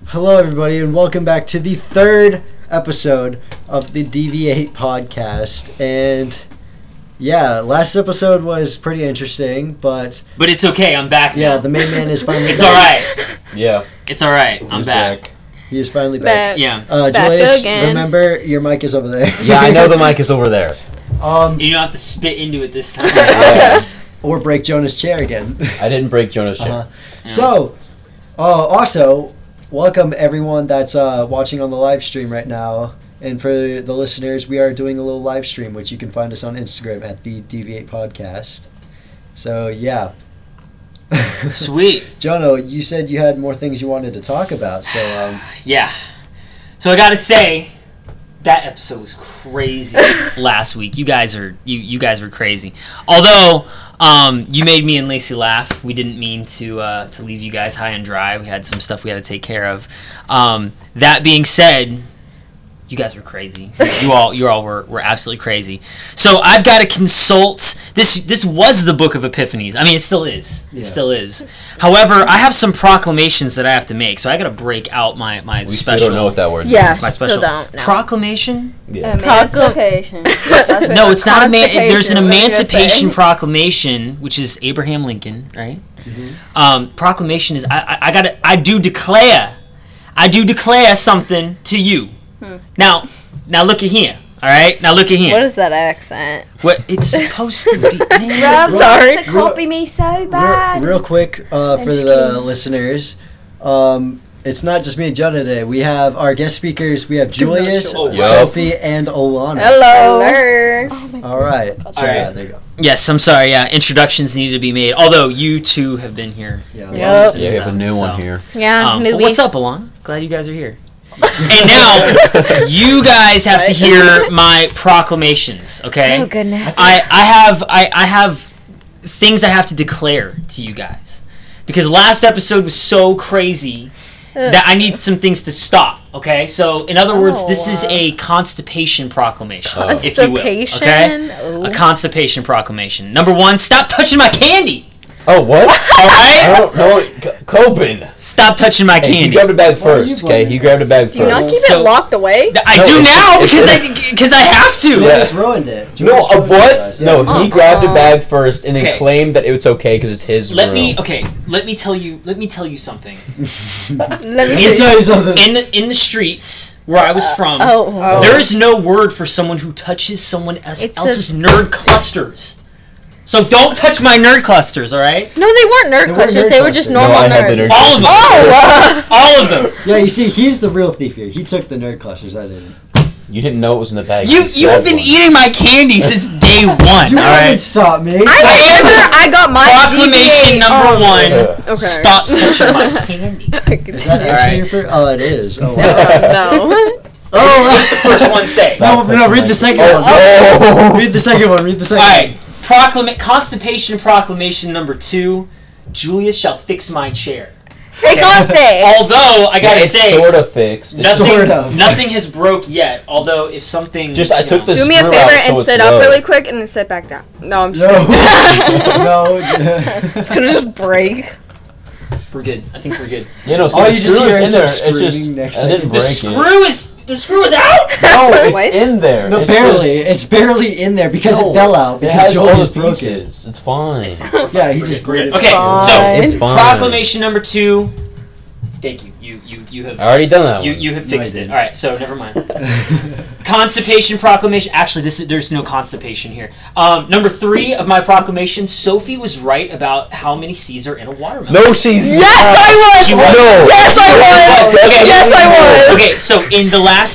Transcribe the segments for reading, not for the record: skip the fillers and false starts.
Hello, everybody, and welcome back to the third episode of the DV8 podcast. And yeah, last episode was pretty interesting, but it's okay. I'm back. Yeah, now. the main man is finally. It's back. all right. Yeah, it's all right. I'm back. He is finally back. Yeah. Julius, remember your mic is over there. Yeah, I know the mic is over there. You don't have to spit into it this time. Yeah. Or break Jonah's chair again. I didn't break Jonah's chair. Yeah. So, also, welcome everyone that's watching on the live stream right now. And for the listeners, we are doing a little live stream, which you can find us on Instagram at the DV8 Podcast. So, yeah. Sweet. Jonah, you said you had more things you wanted to talk about, so... Yeah. So I gotta say, that episode was crazy last week. You guys were crazy. Although... you made me and Lacey laugh. We didn't mean to leave you guys high and dry. We had some stuff we had to take care of. That being said, you guys were crazy. You all were absolutely crazy. So I've got to consult. This was the Book of Epiphanies. I mean, it still is. It still is. However, I have some proclamations that I have to make. So I got to break out my we special. We still don't know what that word yeah, means. My special don't, no. proclamation. Yeah. Emancipation. No, it's not. There's an Emancipation Proclamation, which is Abraham Lincoln, right? Mm-hmm. Proclamation is I do declare something to you. Now look at here. All right, now look at here. What is that accent? What it's supposed to be. Rob, sorry. To copy me so bad. Real quick, for the listeners, it's not just me and Jonah today. We have our guest speakers. We have Julius, Sophie, and Olana. Hello. All right. So, right. there you go. Yes, I'm sorry. Yeah, introductions need to be made. Although you two have been here. Yeah. Yep. Yeah, we have a new one here. Yeah, But newbie. what's up, Alana? Glad you guys are here. And now you guys have to hear my proclamations. Okay. Oh goodness. I have things I have to declare to you guys because last episode was so crazy that I need some things to stop. Okay, so in other words, this is a constipation proclamation, if you will. Okay, a constipation proclamation. Number 1, stop touching my candy. Oh, what? All right. I don't know. Copen. Stop touching my candy. He grabbed a bag first. Okay, he grabbed a bag first. Do you not keep it locked away? I do now because I have to. Julius ruined it. What? No, he grabbed a bag first and then claimed that it's okay because it's his room. Let me tell you something. Let me tell you something. In the streets where I was from, there is no word for someone who touches someone else's nerd clusters. So don't touch my nerd clusters, all right? No, they weren't nerd clusters. They were just normal nerds. All of them. All of them. Yeah, you see, he's the real thief here. He took the nerd clusters. I didn't. You didn't know it was in the bag. You have been eating my candy since day one. You all right? haven't stopped me. I got my proclamation number 1. Okay. Stop touching my candy. Is that actually your first? Oh, it is. Oh, wow. No. Oh, What's the first one say? No, read the second one. Read the second one. All right. Constipation proclamation number 2. Julius shall fix my chair. They got fixed. Although I gotta say, sort of fixed. Nothing has broke yet. Although if something, I took the do me a screw favor out, and so sit up really quick and then sit back down. No, I'm just kidding. No. It's gonna just break. We're good. I think we're good. You know, so all the you just screw hear is is in there. some It's just screaming next I didn't second. break it. The screw is out. No, it's What? in there. No, It's barely. just- It's barely in there because it fell out It because has all Julius the broke it. pieces. It's fine. Yeah, he just grated it. Okay, It's so fine. proclamation number 2. Thank you. You have I already done that one. you have fixed No, I it. didn't. All right, so never mind. Constipation proclamation. Actually, there's no constipation here. Number 3 of my proclamation. Sophie was right about how many seeds are in a watermelon. No, she's Yes, I was. She was. No. Yes, I was. Okay. Yes, I was. Okay, so in the last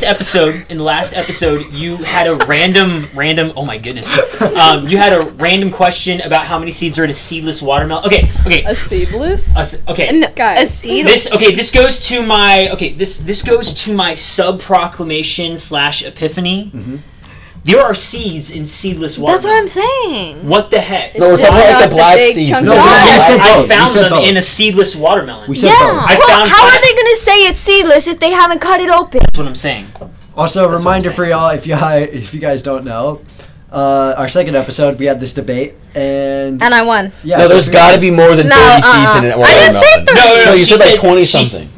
episode, you had a random. Oh my goodness. You had a random question about how many seeds are in a seedless watermelon. Okay. A seedless? Okay. A seed? This goes to my this goes to my sub proclamation / epiphany. Mm-hmm. There are seeds in seedless watermelons. That's what I'm saying. What the heck? No, it's just not like not the the black big seeds. chunky No, ones. I found said them both. in a seedless watermelon. We said Yeah. both. I found. How are they gonna say it's seedless if they haven't cut it open? That's what I'm saying. Also, a reminder for y'all, if you guys don't know, our second episode, we had this debate, and I won. yeah, No, so there's got to be more than 30 seeds in it. I didn't say 30. No, No, you she said like 20 something.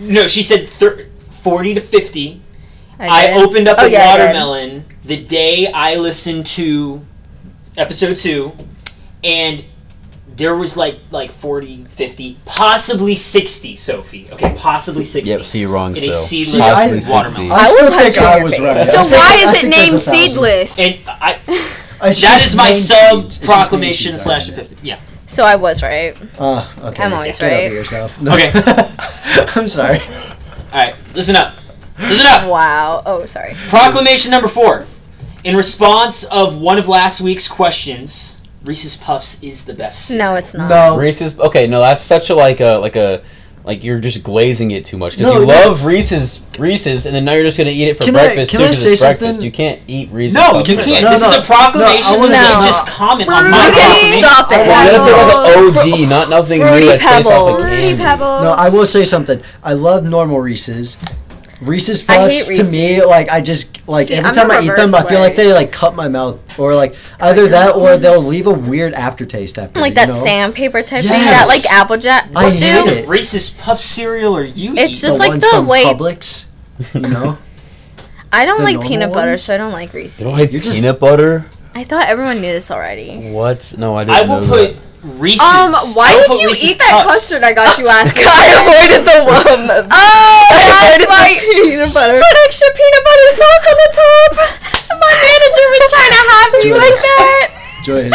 No, she said 40 to 50. I did. opened up a I did. watermelon the day I listened to episode 2, and there was like 40, 50, possibly 60, Sophie. Okay, possibly 60. Yep, so you're wrong, In a so. seedless Possibly watermelon. 60. I still punch think you in I your was face. right. So I think- why I is it think there's named 1,000. seedless? And It's that just is my named seeds. It's just sub-proclamation named seeds, slash I know. epiphany. Yeah. So I was right. Okay. I'm always Get right. over yourself. No. Okay. I'm sorry. All right, listen up. Listen up. Wow. Oh, sorry. Proclamation number 4. In response of one of last week's questions, Reese's Puffs is the best. No, it's not. No. Reese's. Okay, no, that's such a like you're just glazing it too much because No, you no. love Reese's, and then now you're just gonna eat it for Can I- breakfast can too I because say it's breakfast. something? You can't eat Reese's. No, Puffs you for can't. breakfast. This is a proclamation. No, I wanna you can't say- just comment on my Fruity Okay, proclamation. stop it. You gotta put like Pebbles. an OG, not nothing Fruity new that tastes off like Pebbles. Fruity candy. Pebbles. No, I will say something. I love normal Reese's. Reese's I Puffs, hate to me, Reese's. like, I just, like, See, every I'm time the I eat them, reverse I feel like way. they, like, cut my mouth. Or, like, either that or they'll leave a weird aftertaste after Like you that know? sandpaper type thing Yes. that like Apple Jack I What hate do. kind it. of Reese's Puff cereal are you It's eating? just the like ones the from way- Publix, you know? I don't The like normal peanut butter, ones? so I don't like Reese's. You don't like You're just- peanut butter? I thought everyone knew this already. What? No, I didn't I know will put that. Reese's. Why I will did put you Reese's eat that Cups. custard I got you last week? I avoided the one. Oh, that's why peanut butter. put extra peanut butter sauce on the top. My manager was trying to have me like Joyous.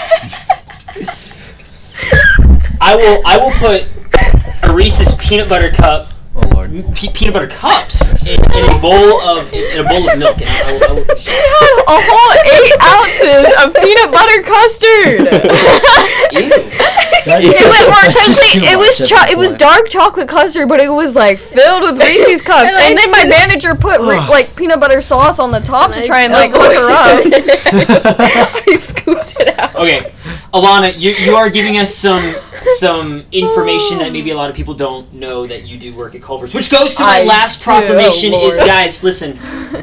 that. I will put a Reese's peanut butter cup, Oh, Lord. peanut butter cups in a bowl of milk. And I will, A whole 8 ounces of peanut butter custard. ew. It was more That's just technically, too it was much at it was that point. dark chocolate custard, but it was like filled with Reese's cups. And then my manager put like peanut butter sauce on the top to try and like hook her up. I scooped it out. Okay, Alana, you are giving us some information that maybe a lot of people don't know that you do work at Culver's, which goes to my I last do, proclamation Lord. is, guys, listen,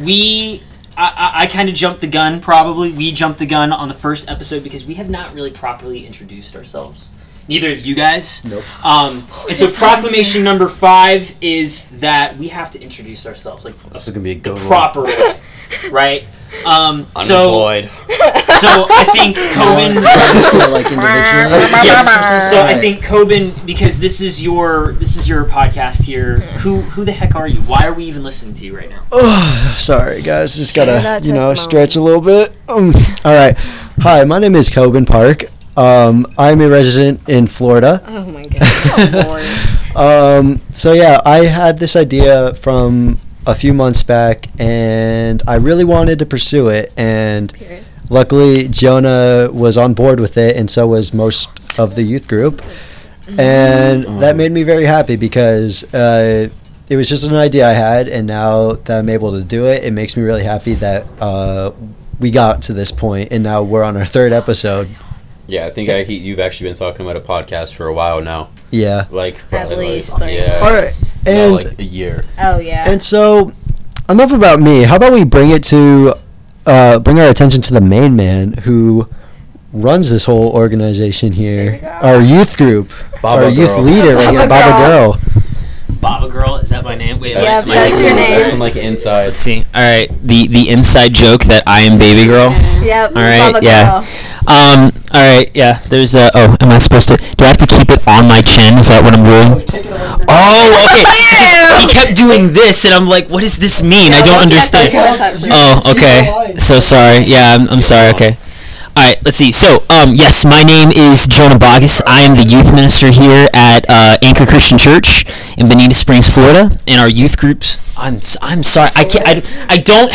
I kind of jumped the gun, probably. We jumped the gun on the first episode because we have not really properly introduced ourselves. Neither of you guys. Nope. And so proclamation number 5 is that we have to introduce ourselves, like This is gonna be a good one. proper way, right? So Unemployed. I think Coben. Just to, like, individually. Yes. So I think Coben, because this is your podcast here. Who the heck are you? Why are we even listening to you right now? Oh, sorry, guys. Just gotta, that testimony. stretch a little bit. All right. Hi, my name is Coben Park. I'm a resident in Florida. Oh my god. So yeah, I had this idea from a few months back, and I really wanted to pursue it. And Period. luckily, Jonah was on board with it, and so was most of the youth group. And that made me very happy because it was just an idea I had, and now that I'm able to do it, it makes me really happy that we got to this point, and now we're on our 3rd episode. Yeah, I think you've actually been talking about a podcast for a while now. Yeah. Like probably least like, 3 yeah, All right. months. And like a year. Oh yeah. And so, enough about me. How about we bring it to, bring our attention to the main man who runs this whole organization here, our youth group, Baba our youth Girl. leader, right here, Baba Girl. Baba Girl, is that my name? Wait, Yeah, what's my that's name? your name. That's some like inside. Let's see. All right, the inside joke that I am Baby Girl. Yep. All right, Baba yeah. Girl. All right, yeah. There's oh, am I supposed to? Do I have to keep it on my chin? Is that what I'm doing? Oh, okay. He kept doing this, and I'm like, what does this mean? I don't understand. Oh, okay. So sorry. Yeah, I'm sorry. Okay. All right, let's see. So, yes, my name is Jonah Bogus. I am the youth minister here at Anchor Christian Church in Bonita Springs, Florida. And our youth groups. I'm sorry. I don't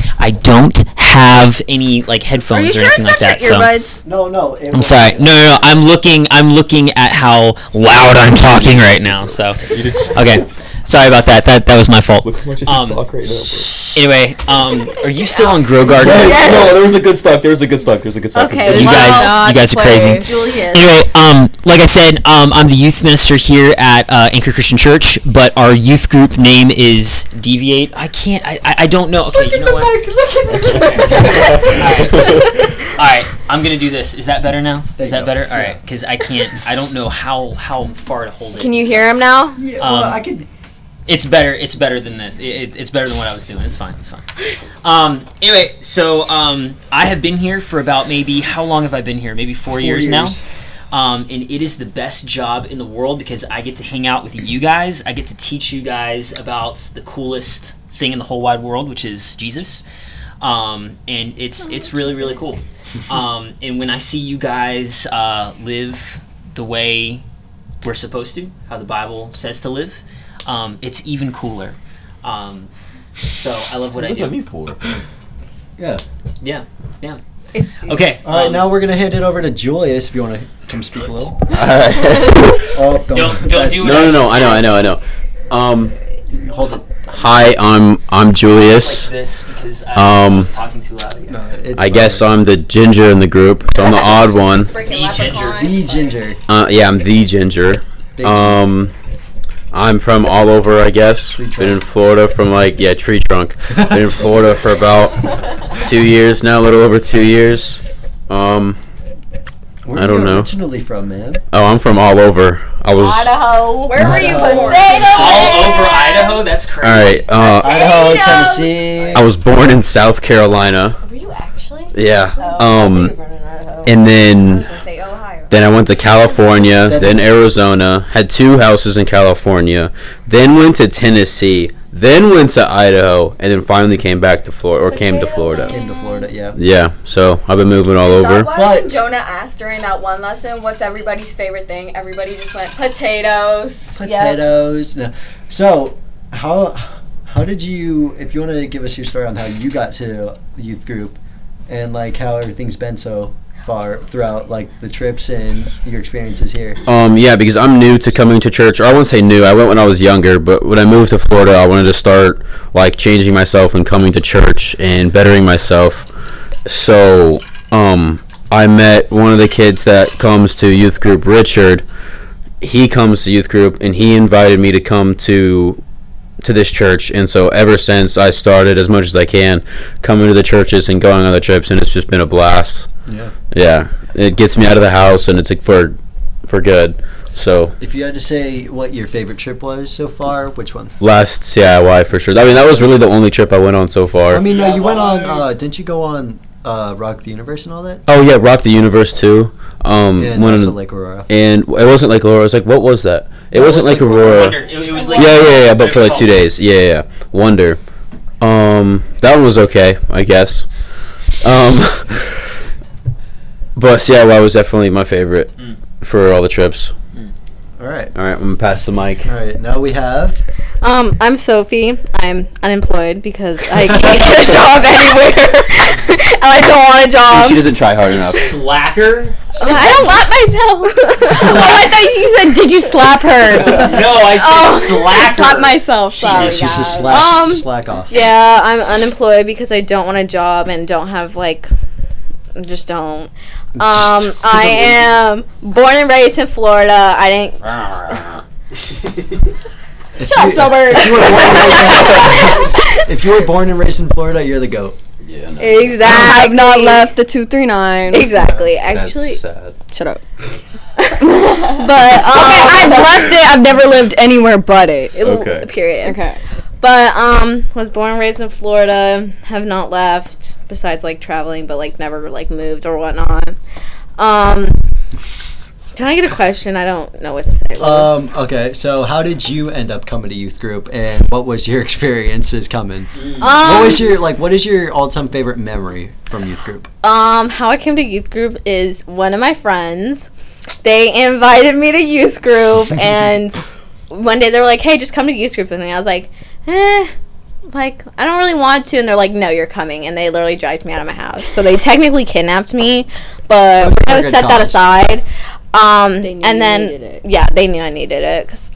have any like headphones Are you or sure anything like that. it's not your So earbuds? No. I'm sorry. No. I'm looking at how loud I'm talking right now. So okay. Sorry about that. That was my fault. Look how much is in stock right now. Anyway, are you still on Grow Garden? Yes. No, there was a good stock. Okay. You guys are crazy. Julius. Anyway, like I said, I'm the youth minister here at Anchor Christian Church, but our youth group name is Deviate. I don't know. Okay, you know what? All right, I'm gonna do this. Is that better now? Is that better? All right, because I don't know how far to hold it. Can you hear him now? Yeah, well, Um, I could. It's better. It's better than this. It's better than what I was doing. It's fine. It's fine. Anyway, so I have been here for about maybe, how long have I been here? Maybe 4 years now. And it is the best job in the world because I get to hang out with you guys. I get to teach you guys about the coolest thing in the whole wide world, which is Jesus. And it's really, really cool. And when I see you guys live the way we're supposed to, how the Bible says to live, it's even cooler. So I love what I do. Yeah. Yeah. Okay. All right, now we're gonna hand it over to Julius. If you want to come speak a little. All right. Oh, Don't do it. No. I know. Hold it. Hi, I'm Julius. Like this because I was talking too loud again. No, it's I guess I'm the ginger in the group. So I'm the odd one. The ginger. the ginger. Yeah, I'm the ginger. Big ginger. I'm from all over, I guess. Tree trunk. Been in Florida from tree trunk. Been in Florida for about 2 years now, a little over 2 years. Where I don't are you know. originally from, man? Oh, I'm from all over. I was Idaho. Where were you Idaho. born? All over Idaho? That's crazy. all right. Idaho, Tennessee. I was born in South Carolina. Were you actually? Yeah. Oh, I think you were born in Idaho. And I then was gonna say Ohio. I went to California, That then is- Arizona, had 2 houses in California, then went to Tennessee, then went to Idaho, and then finally came back to Florida, or came to Florida. Came to Florida, yeah. Yeah, so I've been moving all over. Why But- when Jonah asked during that one lesson, what's everybody's favorite thing? Everybody just went, potatoes. Potatoes. No. So, how did you, if you want to give us your story on how you got to the youth group and like how everything's been so far throughout like the trips and your experiences here? Yeah, because I'm new to coming to church. Or I wouldn't say new. I went when I was younger, but when I moved to Florida, I wanted to start like changing myself and coming to church and bettering myself. So, I met one of the kids that comes to youth group, Richard. He comes to youth group, and he invited me to come to this church, and so ever since I started, as much as I can, coming to the churches and going on the trips, and it's just been a blast. Yeah, it gets me out of the house, and it's like for good. So If you had to say what your favorite trip was so far, which one? last CIY for sure. I mean, that was really the only trip I went on so far. I mean, no, you went on. Didn't you go on Rock the Universe and all that? Oh yeah, Rock the Universe too. And went also on- Lake Aurora. and it wasn't like Aurora. It was like, what was that? It No, it wasn't was like like Aurora. Wonder. It was like Yeah, but it for was like 2 called- days. Yeah. Wonder. That one was okay, I guess. But CIY was definitely my favorite for all the trips. All right. All right, I'm gonna pass the mic. All right. Now we have. I'm Sophie. I'm unemployed because I can't get a job anywhere. And I don't want a job. She doesn't try hard enough. Slacker? I don't slap myself. Oh, I thought you said, did you slap her? No, I said slacker. Slap myself. Sorry, It's just a guys. slack off. Yeah, I'm unemployed because I don't want a job and don't have just don't. Just- I am born and raised in Florida. I didn't. If Shut up, you- Silbert. If you were born and raised in Florida, you're the GOAT. Yeah, no. Exactly. I've not left the 239. Exactly. That's Actually, sad. Shut up. but I've left it. I've never lived anywhere but it. Okay. Period. Okay. But was born and raised in Florida. Have not left besides traveling, but never moved or whatnot. Can I get a question? I don't know what to say. Okay, so how did you end up coming to youth group, and what was your experiences coming? What is your all-time favorite memory from youth group? How I came to youth group is one of my friends. They invited me to youth group, and one day they were like, "Hey, just come to youth group with me." I was like, I don't really want to, and they're like, "No, you're coming," and they literally dragged me out of my house. So they technically kidnapped me, but we're gonna set that aside. They knew and you then needed it. yeah, they knew I needed it. 'Cause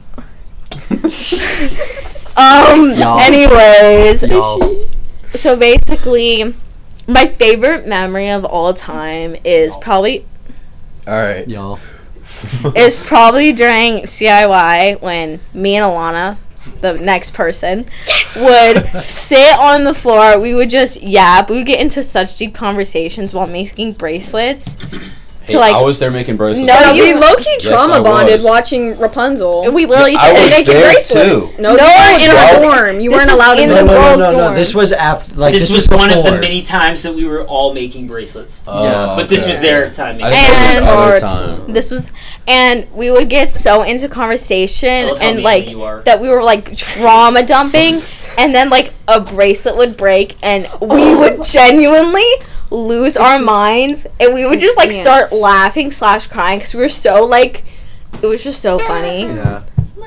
Y'all. anyways, Y'all. so basically, my favorite memory of all time is probably All right. Y'all. during CIY when me and Alana, the next person, would sit on the floor. We would just yap. We would get into such deep conversations while making bracelets. to like. I was there making bracelets. No, No, you- we low-key Yes, trauma I bonded was. watching Rapunzel. We literally I did. was And making there bracelets. too. No, you weren't in Well, a dorm. You this weren't was allowed in in the the girls' no. dorm. This was after. Like This was before. one of the many times that we were all making bracelets. Yeah. But this was their time. I making didn't know And- this was our Our time. This was, and we would get so into I conversation love how and manly like you are. that we were like trauma dumping, and then like a bracelet would break, and we would genuinely lose our minds, and we would just like start Yes. laughing / crying because we were so like, it was just so funny. Yeah.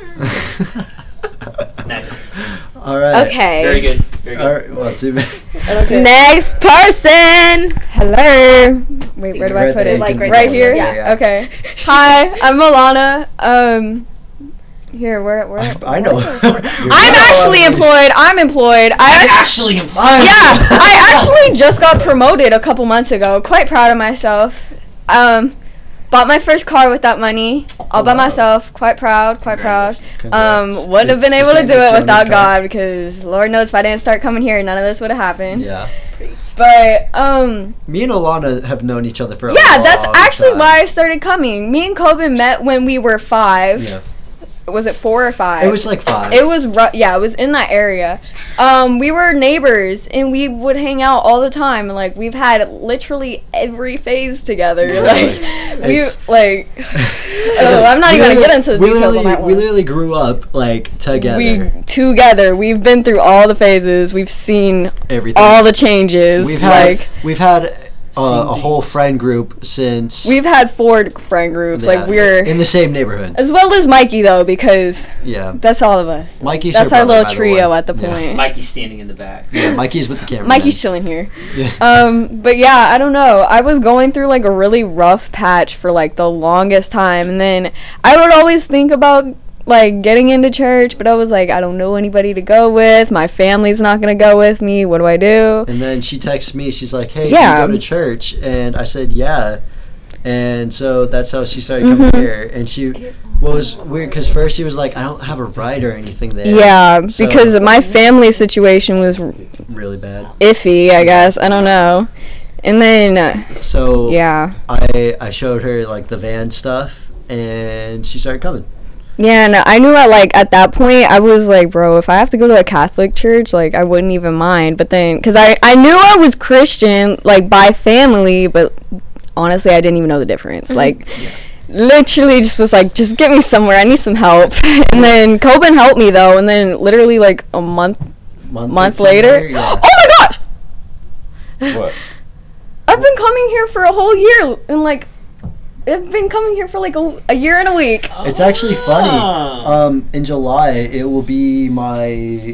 Nice. All right. Okay. Very good. Very good. All right. Well, too bad. Okay. Next person. Hello. Wait, where do I Right put there, it? you Like can right put it here? there, yeah. Okay. Hi, I'm Milana. Here, where? I know. I'm actually employed. I'm employed. I'm actually implied. Yeah, I actually just got promoted a couple months ago. Quite proud of myself. Bought my first car with that money, all by wow. myself. Quite proud. Congrats. Wouldn't have It's been the able to same do as it Jonah's without car. God, because Lord knows if I didn't start coming here, none of this would have happened. Yeah. But Me and Alana have known each other for a yeah, long that's actually time. why I started coming. Me and Coben met when we were 5. Yeah. Was it 4 or 5? It was like 5. It was yeah, it was in that area. We were neighbors and we would hang out all the time. Like we've had literally every phase together. Really? Like we It's- like. I'm not We even gonna literally- get into the we details on literally- that We one. literally grew up like together. Together. We've been through all the phases. We've seen Everything. all the changes. We've had like a whole friend group since. we've had 4 friend groups. yeah, Like we're in the same neighborhood. as well as Mikey though, because Yeah. that's all of us. Mikey's That's her our brother, little by the trio way. at the Yeah. point. Mikey's standing in the back. Yeah, Mikey's with the camera. Mikey's chilling here. Yeah. But yeah, I don't know. I was going through like a really rough patch for like the longest time, and then I would always think about like getting into church, but I was like, I don't know anybody to go with. My family's not gonna go with me. What do I do? And then she texts me. She's like, "Hey, Yeah. you go to church?" And I said, "Yeah." And so that's how she started coming Mm-hmm. here. And she was weird because first she was like, "I don't have a ride or anything there." Yeah, So- because my family situation was Really bad. iffy, I guess. I don't know. And then So yeah. I showed her like the van stuff, and she started coming. Yeah, and I knew at that point, I was like, bro, if I have to go to a Catholic church, like, I wouldn't even mind. But then, because I knew I was Christian, like, by family, but honestly, I didn't even know the difference. Like, literally just was like, just get me somewhere. I need some help. And then Coben helped me, though. And then literally, like, a month Month or two later. yeah. Oh, my gosh! What? I've been coming here for a whole year. And, like, I've been coming here for, like, a year and a week. It's actually funny. Ah. In July, it will be my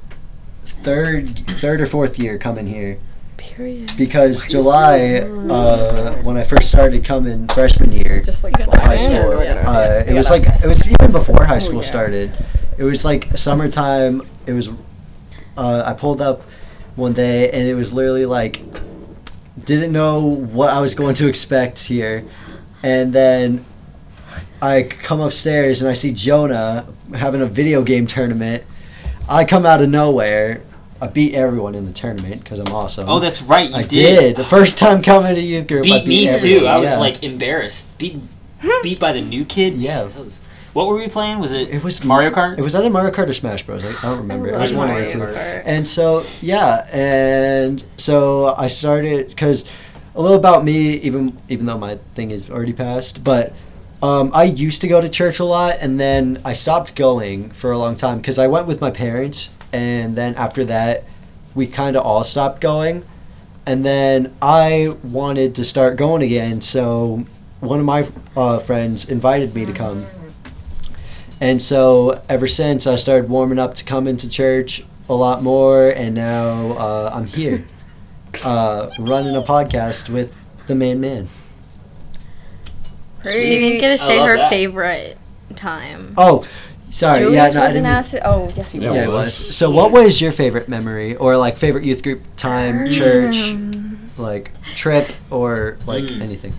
third or fourth year coming here. Period. Because July, when I first started coming freshman year, Just, like, high school, it was like it was even before high school started. It was like summertime. It was. I pulled up one day and it was literally like, didn't know what I was going to expect here, and then I come upstairs and I see Jonah having a video game tournament. I come out of nowhere. I beat everyone in the tournament because I'm awesome. Oh, that's right. You I did. The first time coming to youth group, I Beat me everyone. too. I was Yeah. like embarrassed. Beat by the new kid. Yeah. That was, what were we playing? Was it? It was Mario Kart. It was either Mario Kart or Smash Bros. I don't remember. It was one of the two. Mario And so so I started because a little about me, even though my thing is already passed, but I used to go to church a lot, and then I stopped going for a long time because I went with my parents, and then after that, we kind of all stopped going, and then I wanted to start going again, so one of my friends invited me to come. And so ever since I started warming up to come into church a lot more, and now I'm here running a podcast with the main man. She didn't get to I say love her that. favorite time. Oh, sorry. Julius yeah, no, I was an didn't. acid. Oh, yes, he Yeah, was. Yeah, it was. So what was your favorite memory or like favorite youth group time, church, like trip, or like anything?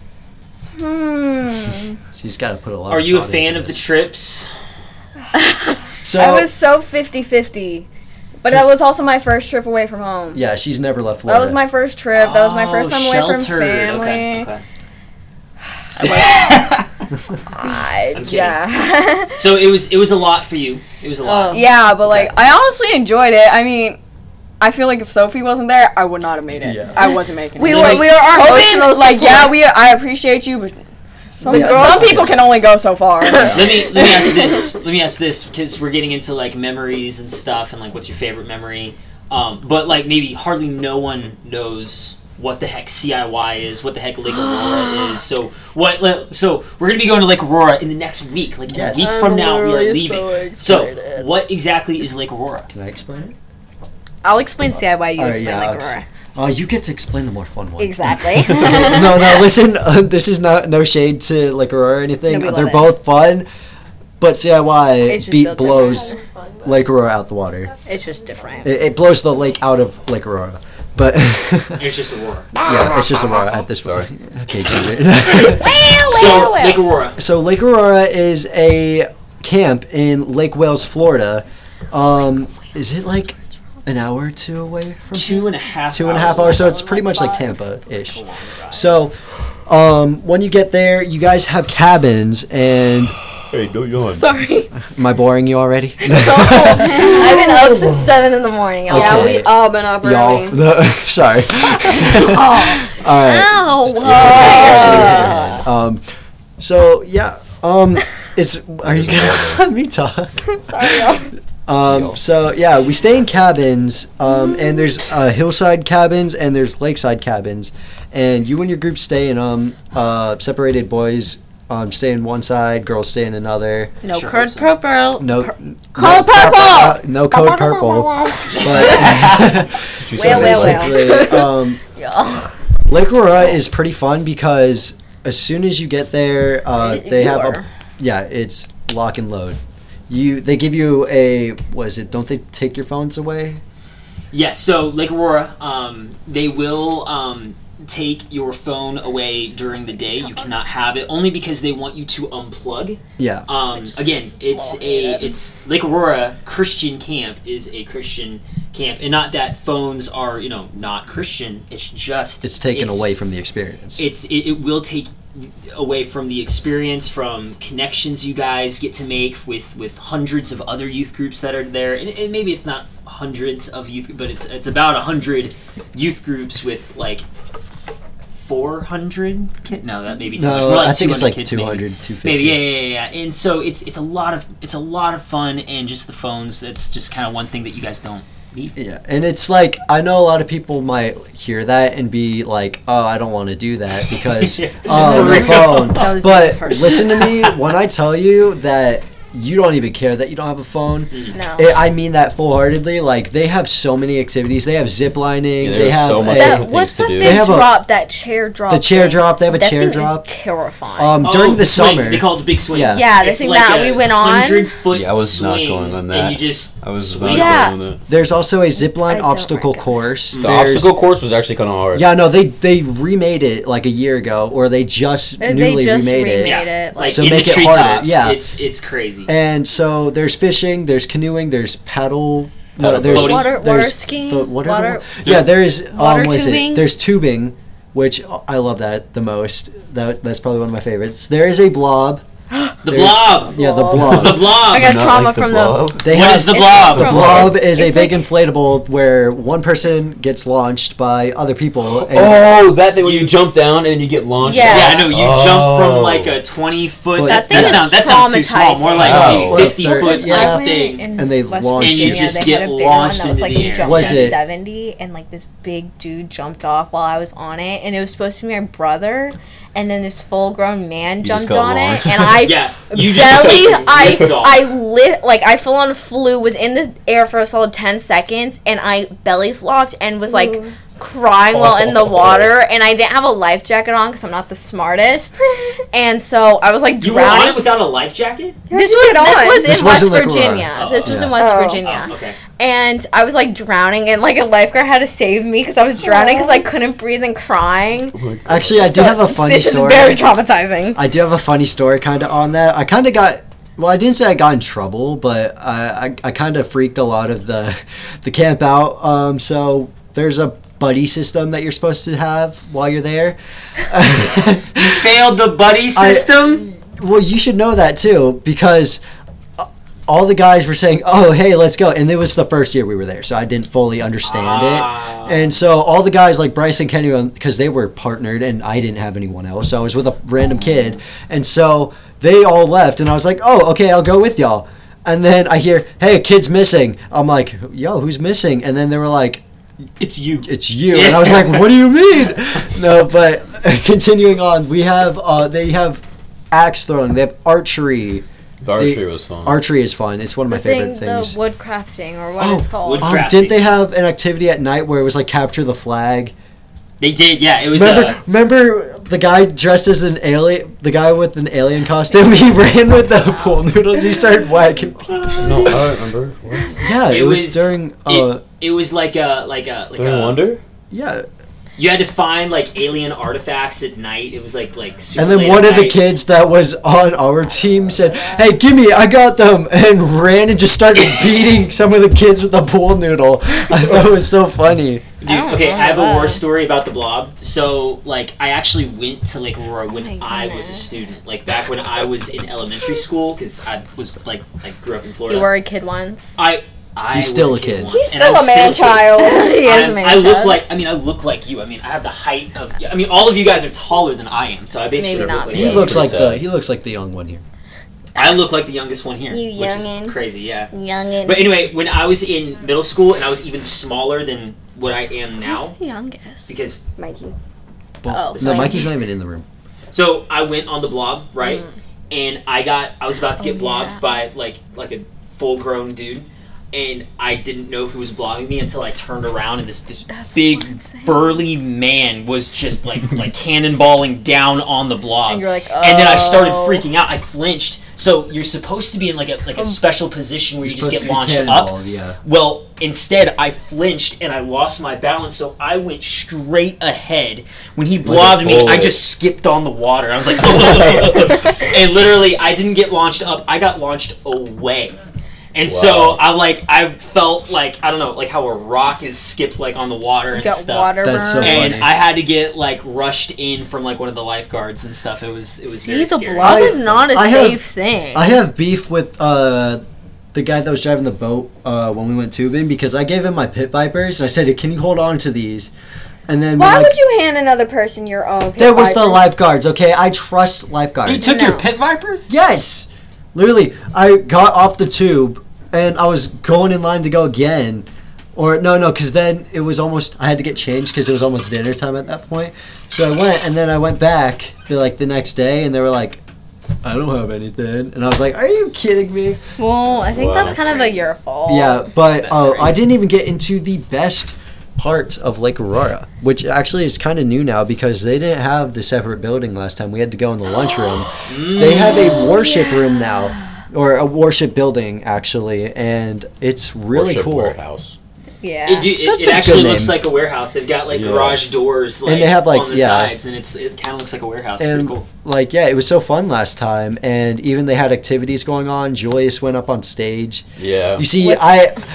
She's got to put a lot. Are of you a thought fan into of the this. trips? So I was so 50-50. But that was also my first trip away from home. yeah, she's never left Florida. That was my first trip. That was my first time away from sheltered. family. Okay, okay. I'm kidding. Yeah. So it was a lot for you. It was a lot. Yeah, but like I honestly enjoyed it. I mean, I feel like if Sophie wasn't there, I would not have made it. Yeah. I wasn't making We it. were our emotional Like, support. yeah, I appreciate you, but some girls- people can only go so far. Let me ask this. Let me ask this because we're getting into like memories and stuff and like what's your favorite memory. But like maybe hardly no one knows what the heck CIY is, what the heck Lake Aurora is. So So we're gonna be going to Lake Aurora in the next week. Like Yes. a week from now, we are really leaving. so So what exactly is Lake Aurora? Can I explain it? I'll explain CIY, you Alright, explain yeah, Lake Aurora. You get to explain the more fun one. Exactly. No, listen. This is no shade to Lake Aurora or anything. No, we They're love it. both fun, but It's CIY just so blows Lake Aurora out the water. It's just different. It blows the lake out of Lake Aurora. But It's just Aurora. yeah, it's just Aurora at this point. Okay, Ginger. So Lake Aurora. So Lake Aurora is a camp in Lake Wales, Florida. Is it like an hour or two away from 2.5 2.5 hours? So it's pretty much like Tampa-ish. So when you get there, you guys have cabins, and Hey, don't yawn. Sorry. am I boring you already? I've been up since 7 in the morning. y'all. Yeah, Okay. we all been up Y'all, early. sorry. All right. Ow. So yeah, it's. Are you gonna let me talk? Sorry, y'all. So yeah, we stay in cabins, and there's hillside cabins and there's lakeside cabins, and you and your group stay in separated. Boys stay in one side, girls stay in another. No Sure, code so. purple. No Code purple. no code purple. But Well. basically, Y'all. Lake Aurora is pretty fun because as soon as you get there, they have a it's lock and load. They give you a don't they take your phones away? Yes, so Lake Aurora, they will take your phone away during the day. You cannot have it only because they want you to unplug. Yeah. Again, it's Lake Aurora Christian camp is a Christian camp, and not that phones are not Christian. It's just It's taken away from the experience. It will take away from the experience, from connections you guys get to make with hundreds of other youth groups that are there, and maybe it's not hundreds of youth, but it's about 100 youth groups with like 400 kids. No, that may be too much. More like I think it's like kids, 200, maybe. 250. Maybe, yeah. And so it's a lot of fun, and just the phones. It's just kind of one thing that you guys don't need. Yeah, and it's like I know a lot of people might hear that and be like, "Oh, I don't want to do that because Yeah. the phone." That was But the first. listen to me when I tell you that you don't even care that you don't have a phone. No. I mean that full-heartedly. Like they have so many activities. They have zip lining. Yeah, they there's have so much a- different What's things to the do. They big have a- drop? That chair drop. the chair thing? drop. They have a That chair thing drop. Is terrifying. During the swing. summer. They call it the big swing. Yeah. Yeah, the It's thing like that a we went on. 100-foot Yeah, I was not swing, going on that. And you just I was swing. not Yeah. going on that. There's also a zip I line don't obstacle recommend. course. The There's- obstacle course was actually kind of hard. Yeah, no, they remade it like a year ago, or they just newly remade it. it. Like So in make the it harder, treetops. yeah. It's crazy. And so there's fishing, there's canoeing, there's paddle. No, Paddle there's boating. Water there's skiing, the- what are water- the- yeah, there's water what is tubing. it? There's tubing, which I love that the most. That's probably one of my favorites. There is a blob. The There's- blob. Yeah, the The blob. blob. I got Not trauma like the from blob. They What have, is the It's blob? The from- blob it's- is a it's big like- inflatable where one person gets launched by other people. And Oh, that thing when you jump down and then you get launched. Yeah. Yeah, I know. You jump from Oh. like a 20-foot. That thing is that sounds too small. More like traumatizing. maybe 50-foot Yeah. like thing. And they launch And you you. just they get had a big launched one that was into like the you air. jumped Was at it- 70 and like this big dude jumped off while I was on it and it was supposed to be my brother and then this full grown man just jumped got on launched. it and I Yeah, you just belly take lift off. I full on flew, was in the air for a solid 10 seconds and I belly flopped and was like crying while in the water and I didn't have a life jacket on because I'm not the smartest and so I was like You were on drowning. it without a life jacket? This was This in West wasn't like Virginia. Aurora. This was in Yeah. West Oh. Virginia. Oh, okay. And I was like drowning, and like a lifeguard had to save me because I was drowning because I couldn't breathe and crying. Actually, I do So have a funny this story. is very traumatizing. I do have a funny story kind of on that. I kind of got. Well, I didn't say I got in trouble, but I kind of freaked a lot of the camp out. So there's a buddy system that you're supposed to have while you're there. You failed the buddy system? Well, you should know that too, because all the guys were saying, "Oh, hey, let's go," and it was the first year we were there, so I didn't fully understand it. And so all the guys like Bryce and Kenny, because they were partnered, and I didn't have anyone else, so I was with a random kid, and so they all left, and I was like, "Oh, okay, I'll go with y'all." And then I hear, "Hey, a kid's missing." I'm like, "Yo, who's missing?" And then they were like, It's you. "It's you." And I was like, "What do you mean?" No, but continuing on, we have they have axe throwing, they have archery. The archery was fun. Archery is fun. It's one of my favorite things. The wood crafting, or what it's called. Wood- Didn't they have an activity at night where it was like capture the flag? They did, yeah. It was. Remember the guy dressed as an alien? The guy with an alien costume. He ran with the pool noodles. He started whacking people. No, I don't remember. What? Yeah, it was during. It was like a During Wonder? Yeah. You had to find like alien artifacts at night. It was like super And then late one at of the night. kids that was on our team said, "Hey, gimme! I got them!" and ran and just started beating some of the kids with a pool noodle. I thought it was so funny. Dude, don't okay, I have a remember war that. story about the Blob. So, like, I actually went to Lake Aurora when my I was a goodness. student. Like, back when I was in elementary school, because I was, like, I grew up in Florida. You were a kid once. I He's was still a kid. once, He's and still I'm a man kid. child. He is a man I look child. like, I look like you. I mean, I have the height of, I mean, all of you guys are taller than I am, so I basically Maybe look not like me. He you. looks like Pretty sad. the young one here. I look like the youngest one here, You which youngin'. is crazy, yeah. Youngin. But anyway, when I was in middle school and I was even smaller than what I am now, Who's the youngest? because Mikey. Well, Oh, no, sorry. Mikey's not even in the room. so I went on the Blob, right? And I was about to get Oh, blobbed yeah. by like a full grown dude, and I didn't know who was blobbing me until I turned around and this That's big what I'm saying. burly man was just like cannonballing down on the Blob. And you're like, And then I started oh. freaking out. I flinched. So you're supposed to be in like a special position where you just get launched up. Yeah. Well, instead, I flinched and I lost my balance, so I went straight ahead. When he blobbed me, I bullet. just skipped on the water. I was like, and literally, I didn't get launched up. I got launched away. And so I felt like, I don't know, like how a rock is skipped like on the water and Got stuff. water That's so burn. And funny. I had to get like rushed in from like one of the lifeguards and stuff. It was See, very the scary. blob is not a I have- safe thing. I have beef with the guy that was driving the boat when we went tubing because I gave him my pit vipers and I said, "Can you hold on to these?" And then Why when, would you hand another person your own? There was the viper? lifeguards. Okay, I trust lifeguards. You took No. your pit vipers? Yes, literally. I got off the tube and I was going in line to go again. Or no, because then it was almost. I had to get changed because it was almost dinner time at that point. So I went, and then I went back the next day, and they were like, "I don't have anything," and I was like, "Are you kidding me?" Well, I think Wow. that's kind of a your fault. Yeah, but That's crazy. I didn't even get into the best part of Lake Aurora, which actually is kind of new now because they didn't have the separate building last time. We had to go in the lunchroom. They have a worship room now, or a worship building actually, and it's really Worship cool. Warehouse. Yeah. It That's a actually good looks name. like a warehouse. They've got like Yeah. garage doors like And they have, like, on the yeah. sides, and it kind of looks like a warehouse. It's And pretty cool. like, yeah, it was so fun last time, and even they had activities going on. Julius went up on stage. Yeah. You see, What-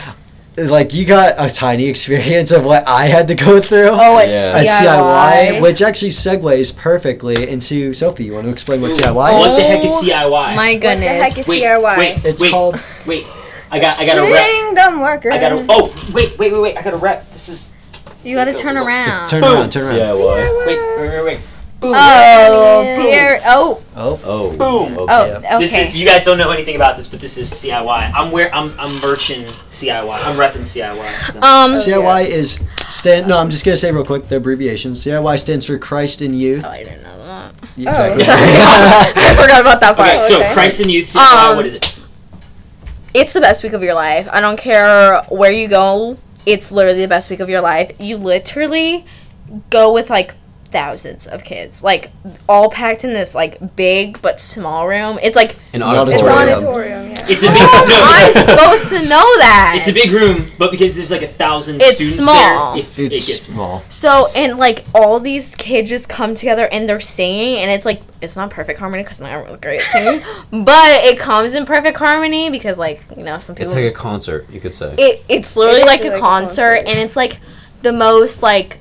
you got a tiny experience of what I had to go through. Oh, it's Yeah. At CIY. CIY, which actually segues perfectly into Sophie. You want to explain what CIY What is? the heck is CIY? My What the goodness. heck is Wait, CIY? wait, It's wait, called. wait. I got a rep. Kingdom Worker. I got a. Oh, wait. I got a rep. This is. You gotta turn around. Turn around, turn around. DIY. Wait. Boom. Oh, Pierre. Oh, Oh, Oh. Boom. Okay. oh, Yeah. okay. This is. You guys don't know anything about this, but this is CIY. I'm merching CIY. I'm repping CIY. So. CIY is No, I'm just gonna say real quick the abbreviation. CIY stands for Christ in Youth. Oh, I didn't know that. Exactly. Sorry. I forgot about that part. Okay, so okay. Christ in Youth CIY. What is it? It's the best week of your life. I don't care where you go. It's literally the best week of your life. You literally go with like thousands of kids, like all packed in this like big but small room. It's like An An It's auditorium. auditorium, yeah. It's a big. I'm No, supposed to know that. it's a big room, but because there's like 1,000 It's students small. there, It's it gets small. So, and like all these kids just come together and they're singing, and it's like, it's not perfect harmony because I'm not really great at singing, but it comes in perfect harmony because, like, you know, some It's people. like a concert, you could say. It's literally It is like a like a concert, concert. and it's like the most like,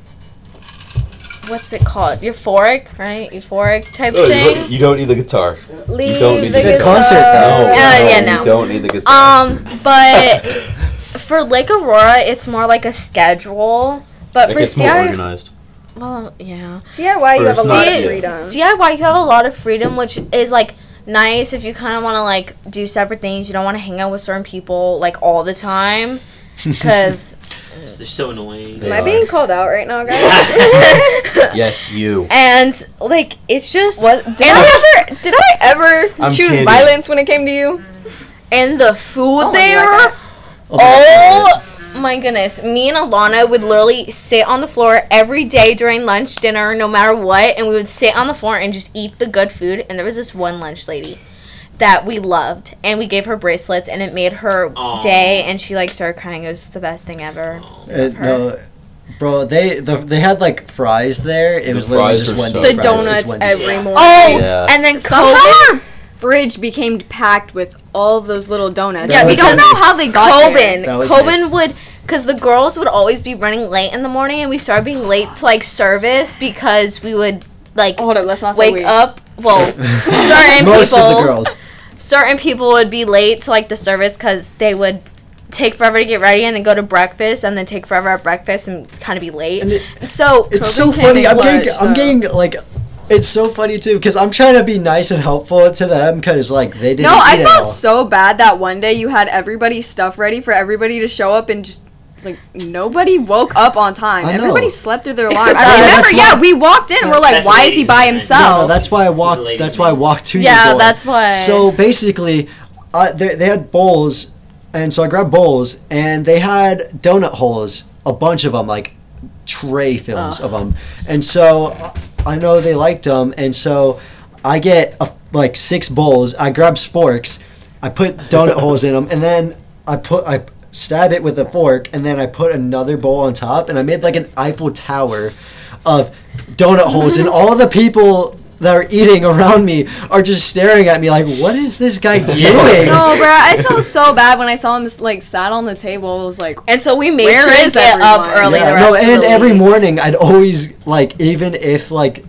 what's it called? Euphoric, right? Euphoric type thing. You don't need the guitar. Leave You don't need the It's a guitar. concert, though. No. You don't need the guitar. But for Lake Aurora, it's more like a schedule. But Like for it's more CI, organized. well, yeah. DIY, you have a Or lot of not, freedom. CIY, you have a lot of freedom, which is like nice if you kind of want to like do separate things. You don't want to hang out with certain people like all the time, because They're so annoying. They Am I are. being called out right now, guys? Yes, you. and like it's just What did I ever I'm choose kidding. violence when it came to you? and the food Oh my there. God. Oh my goodness. Me and Alana would literally sit on the floor every day during lunch, dinner, no matter what, and we would sit on the floor and just eat the good food. And there was this one lunch lady that we loved, and we gave her bracelets, and it made her Aw. day, and she like started crying. It was the best thing ever. No, bro, they had like fries there. It was literally fries just were Wendy's so The good. fries. It's donuts Wendy's. every Yeah. morning. Oh, Yeah. and then Somehow COVID. our fridge became packed with all of those little donuts. Yeah, I don't because know how they got there. That was Coben would, because the girls would always be running late in the morning, and we started being late to like service because we would like Hold up, let's not say wake we. up. Well, certain Most people, of the girls. certain people would be late to like the service because they would take forever to get ready and then go to breakfast and then take forever at breakfast and kind of be late. And So It's so Coben came funny. in I'm getting, clutch, I'm so. getting like, it's so funny too because I'm trying to be nice and helpful to them because like they didn't. No, I eat it felt all. so bad that one day you had everybody's stuff ready for everybody to show up and just like nobody woke up on time. I know. Everybody slept through their alarm. Except I us. remember, That's why- we walked in. We're like, That's why is he ladies' by night. himself? No, that's why I a walked. ladies' That's why I night. walked to Yeah, your door. that's why. So basically, they had bowls, and so I grabbed bowls, and they had donut holes, a bunch of them, like tray fills of them, and so I know they liked them, and so I get like 6 bowls. I grab sporks, I put donut holes in them, and then I stab it with a fork, and then I put another bowl on top, and I made like an Eiffel Tower of donut holes, and all the people that are eating around me are just staring at me like, what is this guy doing? No, bro, I felt so bad when I saw him like sat on the table. I was like, and so we made Where sure to is get up everyone? early. Yeah, the rest no, of and the every week. morning I'd always like, even if like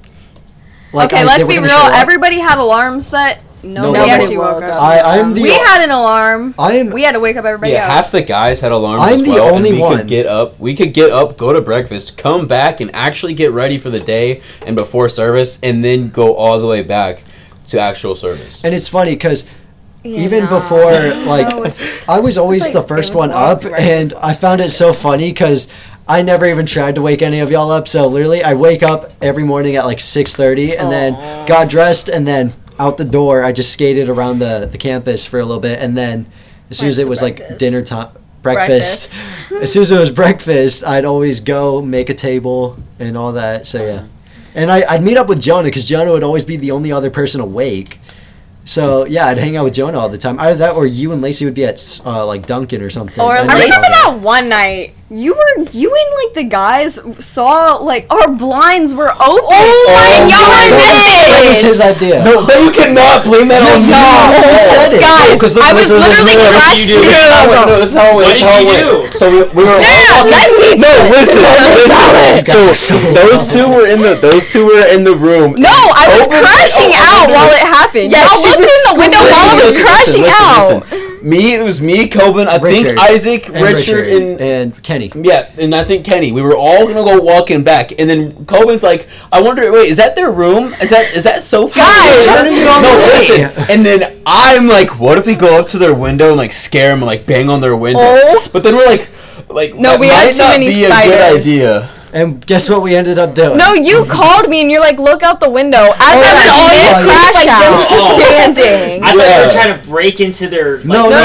okay, they let's were be gonna real. show up, Everybody had alarms set. Nobody Nobody actually woke up. I'm the We had an alarm. I am We had to wake up everybody Yeah, else. half the guys had alarms I'm as the well, only and we one. could get up. We could get up, go to breakfast, come back, and actually get ready for the day and before service, and then go all the way back to actual service. and it's funny because Yeah, even no. before like No, it's- I was always like the first they one walked up, right and as I found it so funny because I never even tried to wake any of y'all up. So literally, I wake up every morning at like 6:30, and then got dressed, and then out the door. I just skated around the campus for a little bit, and then as soon as it was like breakfast. dinner time, breakfast. As soon as it was breakfast, I'd always go make a table and all that. So yeah, and I'd meet up with Jonah because Jonah would always be the only other person awake. So yeah, I'd hang out with Jonah all the time. Either that, or you and Lacey would be at like Dunkin' or something. Or I know remember that. that one night. You and like the guys saw like our blinds were open. my God, That was his idea. No, but you cannot blame that Yes, on no, me. he said it. Guys, Because I was literally crushed. you do? This is how it went. No, this is how it went. What This is how did it you went. do? So we were all No, listen. So those two were in the room. No, I was Open- crashing oh, out open- while it happened. Yes, Y'all she looked was in the window while I was crashing out. It was me, Coben, I Richard. think Isaac, And Richard, and Kenny. yeah, and I think Kenny. We were all gonna go walking back, and then Coben's like, "I wonder, wait, is that their room? Is that Sophie?" Guys! Turning it on no, me. listen. And then I'm like, "What if we go up to their window and like scare them and like bang on their window?" Oh. But then we're like, No, that we had might too not many be a spiders. good idea. And guess what we ended up doing? No, you called me and you're like, look out the window. As Oh, I yeah, was on you this called me. crash Like out. they're Oh. standing. I thought they Yeah. were trying to break into their. Like, No,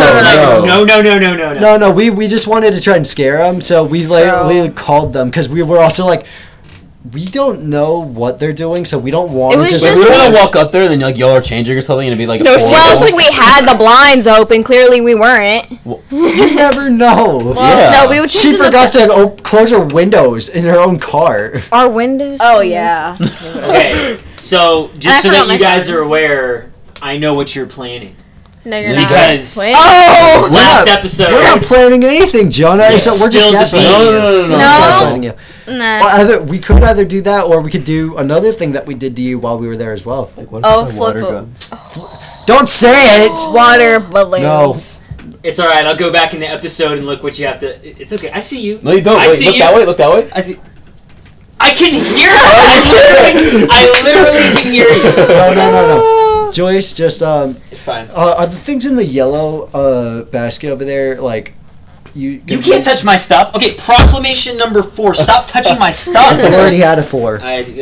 No, we just wanted to try and scare them, so we literally called them because we were also like, we don't know what they're doing, so we don't want It to was just. Like, just we don't want me. to walk up there and then like y'all are changing or something and it'd be like No, horrible. well, we had the blinds open. Clearly, we weren't. You never know. Yeah. No, we would change She to the- forgot to close her windows in her own car. Our windows. Oh yeah. Okay, so And I just so forgot that my you guys phone. are aware, I know what you're planning. No, you're Because not. Oh! last We're episode, not planning anything, Jonah. Yeah, So we're just spill the guessing. beans. We're just gaslighting you. Nah. Well, we could either do that, or we could do another thing that we did to you while we were there as well. Like, what Oh, if my water flip guns? Don't say it. Water balloons. it's all right. I'll go back in the episode and look what you have to. It's okay. I see you. No, you don't. I Wait, see look you. that way. Look that way. I see. I can hear it. I literally can hear you. No. Joyce, just It's fine. are the things in the yellow basket over there like you? You can't touch my stuff. Okay, proclamation number 4. Stop touching my stuff. I already had a 4.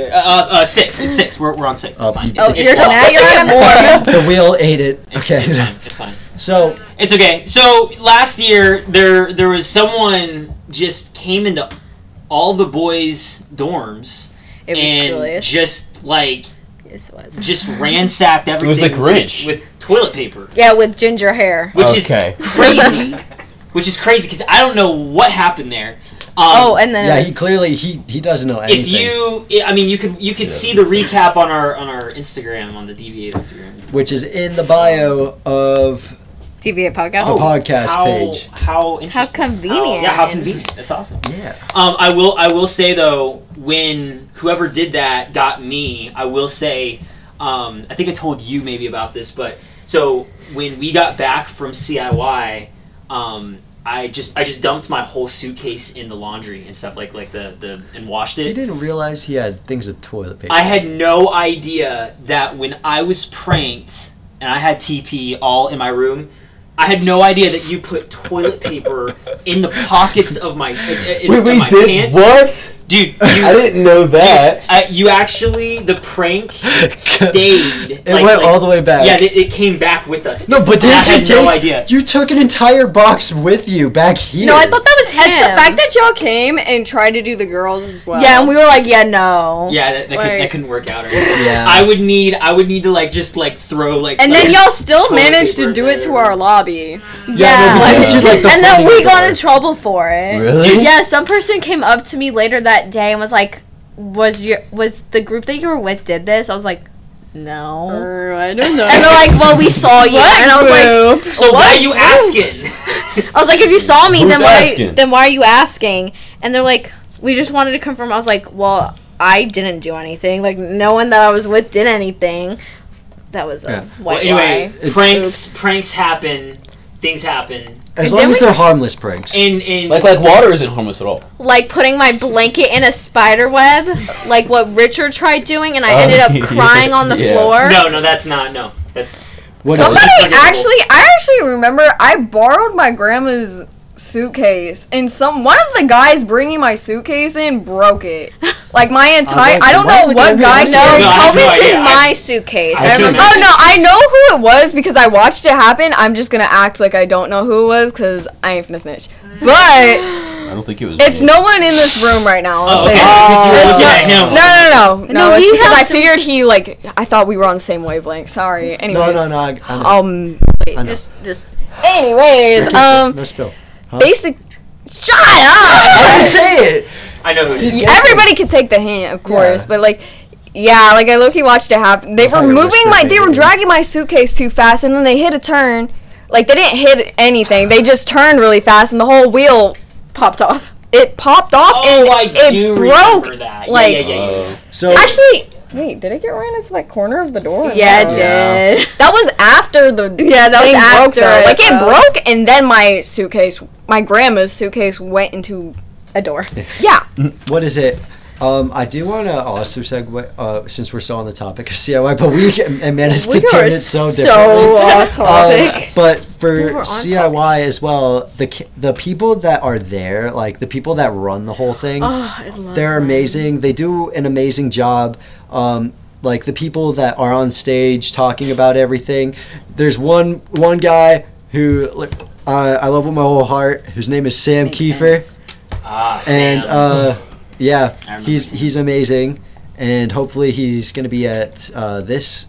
6. It's 6. We're on 6. It's Oh, fine. you- It's, Oh, you're it's, just- now it's, you're on The wheel ate it. it's, Okay. it's fine. It's fine. So It's okay. So last year there was someone just came into all the boys' dorms It was and Julius. just like Yes, it was. just ransacked everything. the Grinch. with toilet paper, Yeah, with ginger hair. which Okay. is crazy. Which is crazy because I don't know what happened there. Oh, and then yeah, it he was, clearly he doesn't know anything. if you, I mean, you could see the recap on our Instagram, on the Deviate Instagram. which is in the bio of TVA podcast. the podcast page. How interesting. convenient. Yeah, how convenient. That's awesome. Yeah. I will say though, when whoever did that got me, I will say, I think I told you maybe about this, but so when we got back from CIY, I just dumped my whole suitcase in the laundry and stuff like the and washed He it. didn't realize he had things of toilet paper. I had no idea that when I was pranked and I had TP all in my room, I had no idea that you put toilet paper in the pockets of my in my pants. what? Dude, I didn't know that. you actually, the prank stayed. It went all the way back. Yeah, it came back with us. No, but And I didn't you had no take? idea. You took an entire box with you back here. no, I thought that was him. It's the fact that y'all came and tried to do the girls as well. yeah, and we were like, yeah, no. Yeah, that Like- couldn't work out. Or anything. Yeah. I would need to like just like throw like. And like, then y'all still toilet managed to paper do it to there. our lobby. Yeah, no, we did it to, like, the and then front of we the got door. in trouble for it. Really? Yeah, some person came up to me later that day and was like, was the group that you were with did this? I was like, no. I don't know. And they're like, well, we saw you. And I was like, So why are you asking? I was like, if you saw me, Who's then asking? why are you asking? And they're like, we just wanted to confirm. I was like, well, I didn't do anything. Like, no one that I was with did anything. That was a Yeah. white Well, anyway, lie. It's- pranks happen. Things happen. as Did long as we- they're harmless pranks. And Like water isn't harmless at all. Like putting my blanket in a spider web, like what Richard tried doing, and I ended up crying on the yeah. floor. no, that's not no. That's What is Somebody it? I actually remember I borrowed my grandma's suitcase and one of the guys bringing my suitcase in broke it. Like my entire I don't why know would what there be guy a No, I have no Calvin's idea. in my suitcase. I I can remember. imagine. Oh no, I know who it was because I watched it happen. I'm just gonna act like I don't know who it was because I ain't finna snitch. But I don't think it was. it's me. no one in this room right now. I'll oh, say okay. that. Because you were It's looking not- at him. No, No, it's he because I helped him. figured he like I thought we were on the same wavelength. Sorry. Anyways. No, I know. Wait, I know. just. Anyways, No spill. Huh? basic. Shut up. I didn't say it. I know who it is. He's- Everybody could take the hint, of course, Yeah. but like, yeah, like I low-key watched it happen. They thought were you were moving whispering they were maybe. dragging my suitcase too fast, and then they hit a turn. Like they didn't hit anything; they just turned really fast, and the whole wheel Popped off. it popped off and Oh, I it do broke. remember that. like- yeah. So Actually, wait, did it get ran into that corner of the door? Yeah, No. it Yeah. did. That was after the Yeah, that was thing broke. after Though. it, Like it though. broke, and then my suitcase, my grandma's suitcase, went into A door. yeah. what is it? I do want to also segue, since we're still on the topic of CIY, but we managed to turn it so differently. off topic. But We for were on CIY as well, the people that are there, like the people that run the whole thing, Oh, I love they're them. amazing. They do an amazing job. Like the people that are on stage talking about everything. There's one guy who I love with my whole heart. Whose name is Sam Makes Kiefer, sense. Ah, and Sam. yeah, I remember he's amazing, and hopefully he's gonna be at this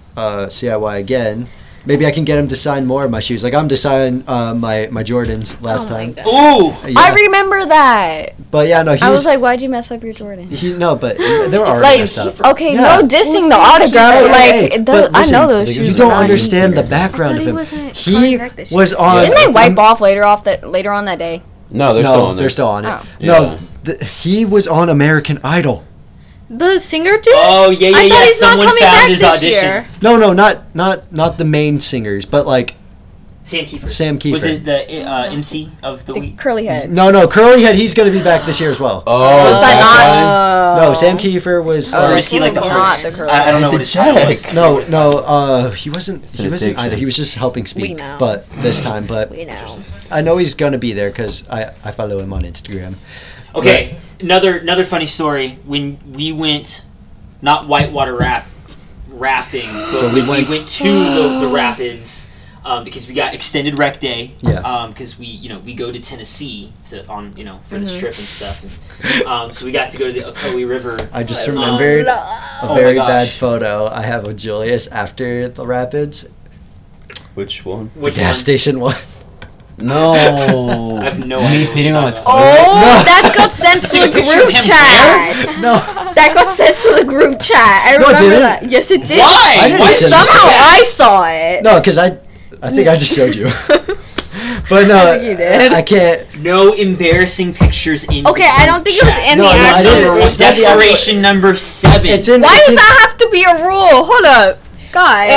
CIY again. Maybe I can get him to sign more of my shoes. Like I'm to sign my Jordans last Oh my time. God. Ooh. Yeah. I remember that. But yeah, no, he I was like, why'd you mess up your Jordan? but they were already Like, messed up. okay, Yeah. no dissing the autograph. Hey, Like, hey, it but does, I know listen, those shoes. You are don't not understand the easy. background of he him. wasn't He coming back this was year. on. Didn't they wipe off later on that day? No, they're no, still on there. they're still on it. Oh. No, he was on American Idol. The singer dude? Oh yeah, yeah, I yeah. thought he's not Someone coming found back his this audition. year. No, not the main singers, but like Sam Kiefer. Sam Kiefer. Was it the MC of the The week? curly head. No, Curlyhead. He's going to be back this year as well. Oh, Was that guy? No, Sam Kiefer was. Or is he like the Not host? the curly I don't know head. what his title was. No. He wasn't. He an wasn't either. addiction. He was just helping speak. know. But this time, but We know. I know he's going to be there because I follow him on Instagram. Okay, another funny story. When we went, not whitewater rafting, but we we went- went to the rapids because we got extended rec day. Yeah. Because we go to Tennessee for this trip and stuff. And, so we got to go to the Ocoee River. I just remembered a Oh my very gosh. bad photo I have of Julius after the Rapids. Which one? Which Gas one? station one. No. I have no idea. Me what sitting you're on the talking toilet. Oh, that got sent to Take a the picture of group him chat. No. That got sent to the group chat. I No, it remember didn't. that. Yes, it did. Why? I didn't Why send it. Somehow that? I saw it. No, because I think I just showed you. But no, You did. I can't. No embarrassing pictures in. Okay, the I don't think it was chat. in No, the no, I actual. didn't. Number one, It's not the actual- declaration number 7. It's in. Why it's does in, that have to be a rule? Hold up, guys.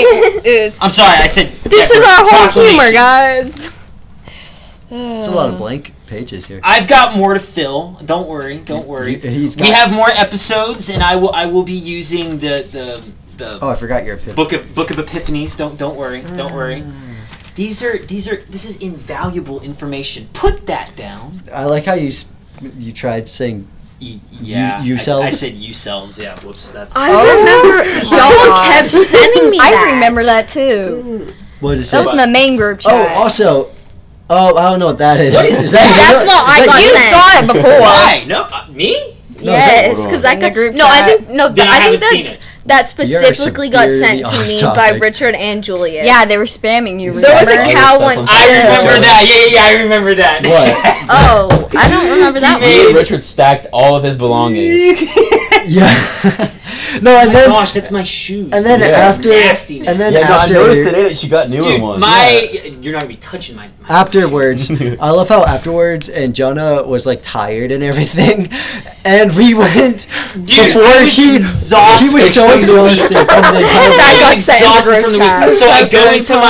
I'm sorry, I said. This is our whole humor, proclamation. guys. It's a lot of blank pages here. I've got more to fill. Don't worry. Don't worry. He's We got- have more episodes, and I will be using the Oh, I forgot your opinion. book of Epiphanies. Don't worry. Don't worry. This is invaluable information. Put that down. I like how you tried saying. Yeah. You I selves? said you selves. Yeah. Whoops. That's. I remember y'all kept sending me that. I remember that too. What is That it? was in the main group Oh, chat. also. Oh, I don't know what that is. What is Is that? That's you? what I Is that got you? You sent. saw it before. Why? No. Me? Yes, Hold on. because I In the got group no. I chat. think no. Then I I think haven't seen that's it. that specifically got sent to severely me off by topic. Richard and Julius. Yeah, they were spamming you. There was remember? a cow Oh, one. yes, I Yeah. remember that. Yeah. I remember that. What? Oh, I don't remember that He one. made- Richard stacked all of his belongings. Yeah. No, and Oh my then gosh, that's my shoes. and then Yeah. after Nastiness. and then Yeah, no, I after noticed today that she got newer Dude, ones. you're not gonna be touching my afterwards, I love how afterwards and Jonah was like tired and everything, and we went Dude, before I was he exhausted was so from the week. exhausted from the entire That week. got I'm sent in the exhausted group from the chat. week. So I go Very into fun.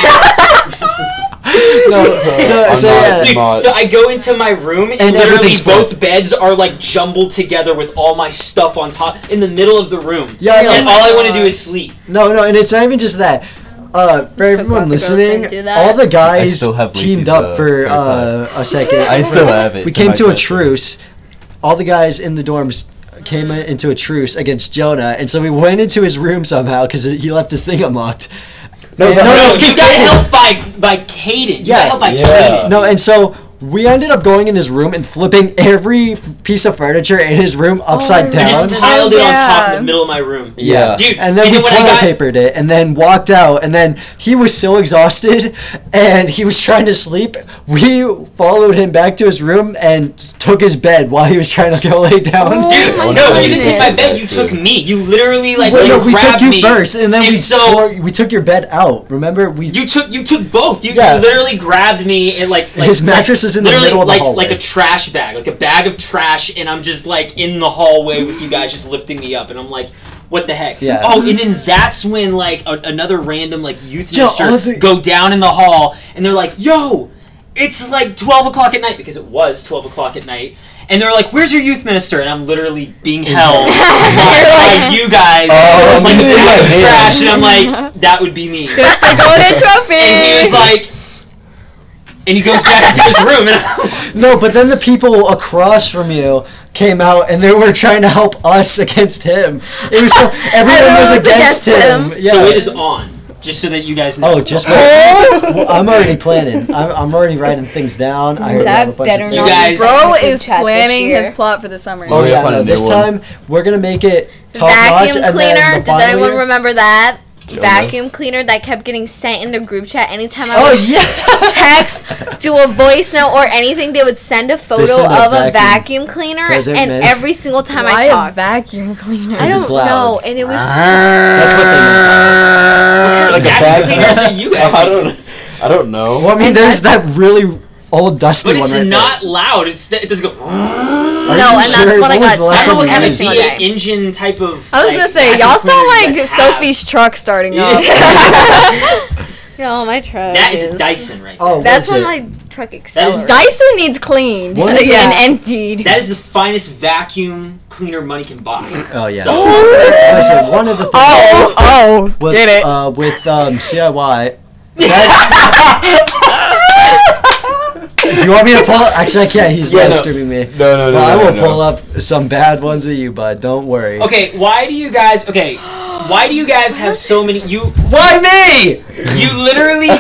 my No, so yeah. Dude, so I go into my room and, And literally everything's both full. beds are like jumbled together with all my stuff on top in the middle of the room. Yeah, I know. And all I want to do is sleep. No, and it's not even just that. For everyone glad the girls listening, didn't do that. all the I guys still have teamed Lacey's, up for haircut. a second. I still have it. We It's came in my to a dresser. truce. All the guys in the dorms came into a truce against Jonah, and so we went into his room somehow because he left his thing unlocked. No, And- no, No, because you got help by Caden. You Yeah. got help by Yeah. Caden. No, and so we ended up going in his room and flipping every piece of furniture in his room upside I down. just piled it on top in Yeah. the middle of my room. Yeah. Dude, And then you we know what I toilet got? papered it and then walked out. And then he was so exhausted and he was trying to sleep. We followed him back to his room and took his bed while he was trying to go lay down. Dude, my no, God. you didn't take my Goodness. bed. You took me. You literally like, Wait, no, we took grabbed you me. first, and then And we took your bed out. Remember, You took both. You Yeah. literally grabbed me and like His mattress is in the literally middle of the like hallway. like a trash bag, like a bag of trash, and I'm just like in the hallway with you guys just lifting me up, and I'm like, what the heck? Yeah. Oh, and then that's when like another random like youth Yo, minister go down in the hall, and they're like, yo, it's like 12 o'clock at night because it was 12 o'clock at night. And they're like, "Where's your youth minister?" And I'm literally being held by you guys. Oh, It's like I'm this using bag of my trash, hands. and I'm like, "That would be me." The golden trophy. And he was like, and he goes back into his room, and No, but then the people across from you came out and they were trying to help us against him. It was so everyone was against him. Yeah. so it is on, just so that you guys know. Oh, just well, I'm already planning. I'm already writing things down. I already have a That bunch better of You not things. guys- be Bro group is chat this planning year. his plot for the summer. Oh we yeah, gotta find no, a new this one. time we're gonna make it top notch. Vacuum And cleaner. then the Does final anyone year- remember that? vacuum cleaner that kept getting sent in the group chat anytime I Oh would yeah. text, do a voice note or anything. They would send a photo send a of a vacuum vacuum cleaner, present and man. every single time Why I a talked, vacuum cleaner? I 'Cause don't it's loud. know, and it was That's what they Like a Vacuum bag cleaners are you guys using? I don't know. meant. Well, I mean, there's that really old dusty But one it's right not loud. It doesn't go. Are no, you and sure? that's what I When was got the last sent time you every used single Be day. an engine type of. I was like, gonna say, vacuum y'all cleaner sound you like guys have. Sophie's truck starting up. Yo, my truck. That is Dyson right Oh, there. That's what when is it? my truck That is accelerates. Dyson needs cleaned What? and Yeah. emptied. That is the finest vacuum cleaner money can buy. Oh yeah. So, Listen, one of the things Oh, with get it. With CIY. Do you want me to pull? Actually, I can't. He's Yeah, live no. streaming me. No. But I will pull up some bad ones of you, bud. Don't worry. okay, why do you guys have so many? Why me? You literally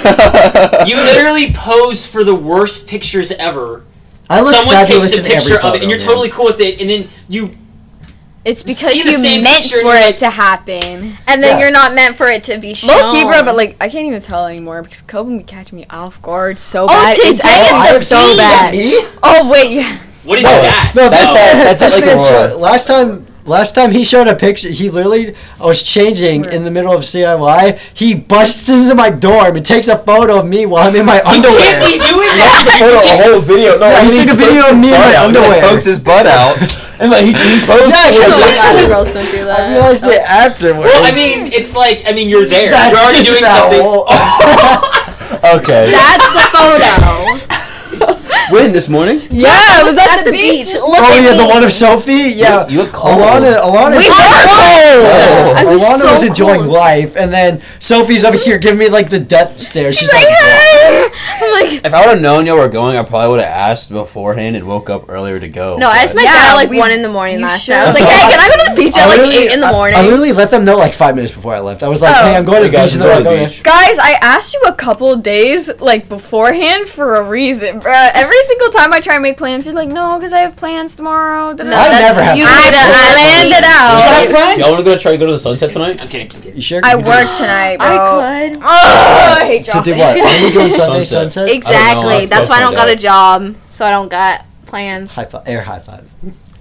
pose for the worst pictures ever. I look Someone fabulous takes a in every picture of photo, it, and you're man. totally cool with it, and then you. It's because See the you same meant picture and for you're it like- to happen. And then Yeah. you're not meant for it to be shown. Low key, bro, but like I can't even tell anymore because Kobe be catching me off guard so Oh, bad. It's today actually in the so beach. bad. Me? Oh wait, yeah. What is No, that? No, That's this like man a- showed, last time he showed a picture. He literally, I was changing in the middle of CIY. He busts into my dorm and takes a photo of me while I'm in my You underwear. can't be doing that. A whole video. No, Yeah, he took a video of me in my underwear. He pokes his butt out, and like he posts. Yeah, Oh he my took- god, the girls don't do that. I realized it afterwards. Well, I mean, it's like you're there. That's you're already just doing about something. all. Okay. That's the photo. When this morning? Yeah, it was at, At the beach. Look Oh at yeah, the me. one of Sophie. Yeah, You look cold. Alana. We Oh. I was Alana so was enjoying cold. life, and then Sophie's over here giving me like the death stare. She's like, I'm like, If I would have known y'all were going, I probably would have asked beforehand and woke up earlier to go. no, I asked my Yeah, dad at like we- 1 in the morning you last should. night. I was like, hey, can I go to the beach at like 8 in the morning? I literally let them know like 5 minutes before I left. I was like, Oh. hey, I'm going to the Hey, guys, beach, and they're I'm like, going to oh, the yeah. beach. Guys, I asked you a couple days like beforehand for a reason, bruh. Every single time I try and make plans, you're like, no, because I have plans tomorrow. No, I that's never have you. plans. I planned it out. Y'all want to go try to go to the sunset tonight? I'm kidding. You sure? I work tonight, bro. I could. Oh, I hate To y'all. do what? Are we doing Sunday Sunset. sunset? Exactly. I'll That's why I don't find got a out. job, so I don't got plans. High five. Air high five.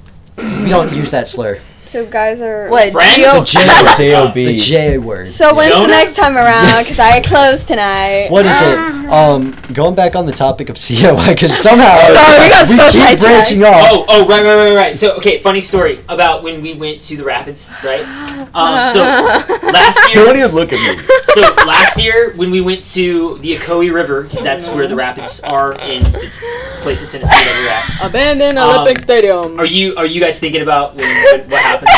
We don't use that slur. So guys are What? Friends? Geo- The J word. J.O.B. The J word. So when's Jonah? the next time around? Because I close tonight. What is it? Going back on the topic of COI, because somehow Sorry, we got so keep sidetracked. branching off. Oh, right. So, okay, funny story about when we went to the Rapids, right? So last year, Don't even look at me. so last year when we went to the Ocoee River, because that's where the Rapids are in it's a place in Tennessee that we're at. Abandoned Olympic Stadium. Are you guys thinking about what happened?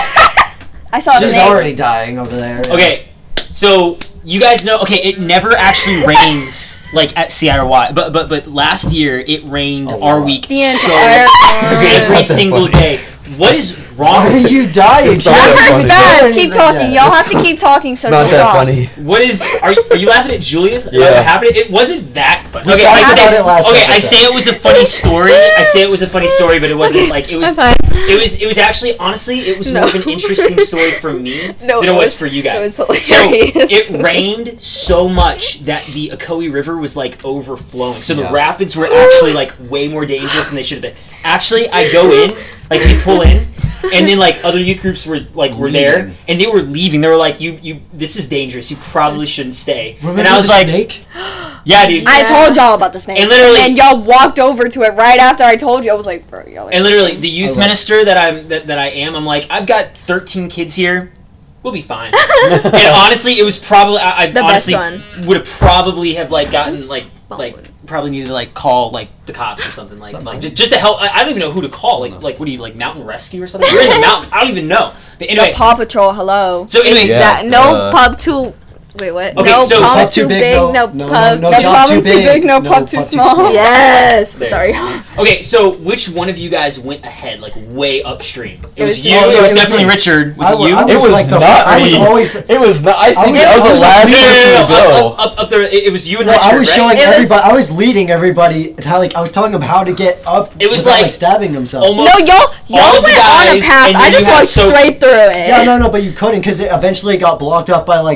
I saw a She's snake. already dying over there. Okay, so you guys know. Okay, it never actually rains like at CIY, but last year it rained A our lot. week The so entire every That's so single funny. day. What is Why wrong? are you dying? It's not That's that her funny. spaz. Keep talking. Yeah. Y'all have to keep talking so It's not she'll that stop. funny. What is? Are you laughing at Julius? Yeah. What happened? It wasn't that funny. We Okay, talked I say, about it last okay, I episode. say it was a funny story. I say it was a funny story, but it wasn't like it was. I'm fine. It was actually honestly it was more of an interesting story for me No, than it it was was- for you it guys. was So hilarious. it rained so much that the Ocoee River was like overflowing. So the Yeah. rapids were actually like way more dangerous than they should have been. Actually, I go in, like we pull in, and then like other youth groups were there, Leaving. and they were leaving. They were like, "You, this is dangerous. You probably shouldn't stay." Remember and I was the like, snake? "Yeah, dude." I told y'all about the snake. And literally- then y'all walked over to it right after I told you. I was like, bro, y'all are And literally, the youth love minister that I am, I'm like, I've got 13 kids here. We'll be fine. And honestly, it was probably I The best honestly would have probably have like gotten like probably needed to like call like the cops or something like just to help. I don't even know who to call. Like what do you like mountain rescue or something? We're in the mountain. I don't even know. But anyway, Paw Patrol, hello. so anyway, Yeah. No pub too. Wait, what? Okay, no so- pub Pub too big. No pub. no No job pub too too big. big, no pub too small. Yes. There. Sorry. Okay, so which one of you guys went ahead, like way upstream? It was was you. me. It was It was definitely me. Richard. Was I it wa- you? I It was like the- not I was me. always. It was not. I think was- I was I was the last leading- person to go. Up there. It was you and No, Richard, I was right? showing It was- everybody. I was leading everybody. To how, like I was telling them how to get up. It was without, like stabbing themselves. almost- No, all y'all of the went on a guys, path. and I then just you have walked Sophie. straight through it. Yeah, no, but you couldn't because it eventually got blocked off by like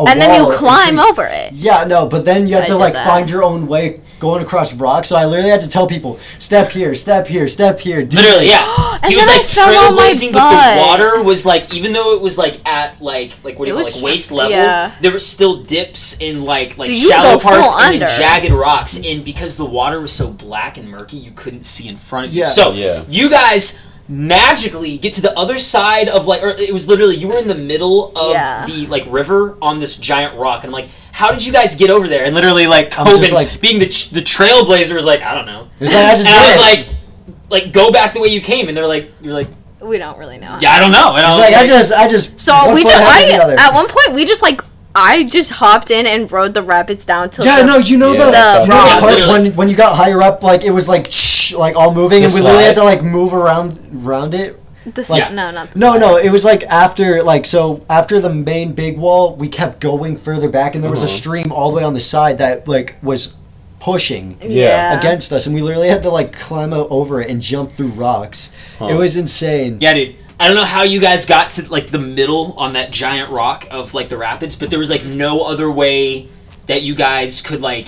And then you wall of climb trees. over it. Yeah, no, but then you have I to did like that. find your own way going across rocks. So I literally had to tell people, step here, step here, step here. do Literally, this. yeah. And He was then like I fell on my trailblazing, but butt. the water was like, even though it was like at like what do you It call was like waist level, yeah. there were still dips in like So you shallow go full parts and then under. jagged rocks. And because the water was so black and murky, you couldn't see in front of you. Yeah. So Yeah. you guys magically get to the other side of like, or it was literally you were in the middle of Yeah. the like river on this giant rock, and I'm like, how did you guys get over there? And literally like I'm just, Tobin, like- being the trailblazer, was like, I don't know. It was like, I just And I did was it. like, go back the way you came, and they're like, you're like, We don't really know. yeah, I don't know. And It's I was like like, I just. So one we foot just ahead of the other. at one point we just like I just hopped in and rode the rapids down to Yeah, the, no, you know Yeah, the, the you know the rock. part Literally. when you got higher up, like it was like like all moving, and The we literally had to slide? like move around it. the Like- no, not the No, slide. no, it was like after after the main big wall, we kept going further back, and there was a stream all the way on the side that like was pushing Yeah. against us, and we literally had to like climb out over it and jump through rocks. Huh. It was insane. yeah, dude. I don't know how you guys got to like the middle on that giant rock of like the rapids, but there was like no other way that you guys could like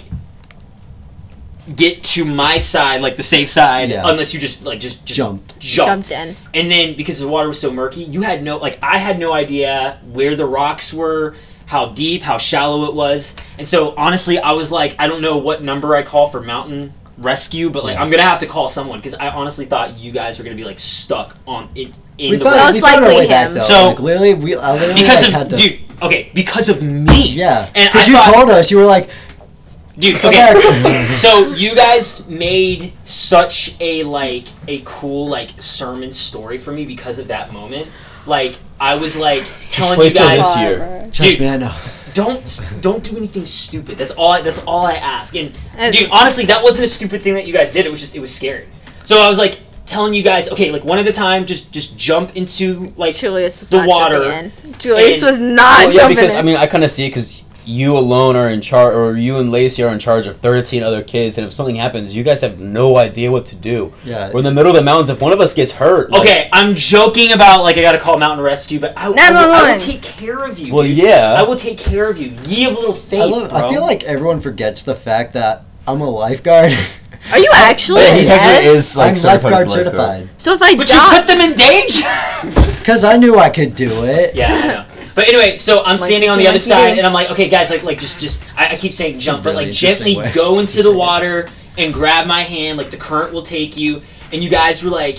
get to my side, like the safe side, Yeah. unless you just Jumped. Jumped in. And then because the water was so murky, you had no like I had no idea where the rocks were, how deep, how shallow it was. And so honestly, I was like, I don't know what number I call for mountain rescue, but like Yeah. I'm gonna have to call someone because I honestly thought you guys were gonna be like stuck on in We the found, water. Most we found our likely way back him. though. So- like, literally, I literally because like, had of to, dude. Okay, because of me. Yeah, and because I you thought, told us, you were like, dude. "Come Okay, back." so you guys made such a cool like sermon story for me because of that moment. Like I was like telling you wait till guys, this year. Trust Dude. me, I know. don't do anything stupid. That's all I ask. And Uh, dude, honestly, that wasn't a stupid thing that you guys did. It was scary. So I was like telling you guys, okay, like one at a time, just jump into like Julius was the not water, jumping in. Julius and- was not Well, yeah, jumping because in. I mean, I kind of see it because you alone are in charge, or you and Lacey are in charge of 13 other kids, and if something happens, you guys have no idea what to do. Yeah. We're in the middle of the mountains. If one of us gets hurt, like- Okay, I'm joking about like I gotta call mountain rescue, but I will 911. take care of you. well, dude. yeah. I will take care of you. Ye of little faith, bro. I feel like everyone forgets the fact that I'm a lifeguard. Are you actually? Yeah, he technically Yes. is like I'm certified lifeguard as a lifeguard. certified. So if I but you die, put them in danger. Because I knew I could do it. Yeah, I know. But anyway, so I'm standing on the other monkey see, side, monkey do. and I'm like, okay, guys, like just I keep saying jump, but really like gently interesting way go into to the say it. water and grab my hand, like the current will take you. And you guys were like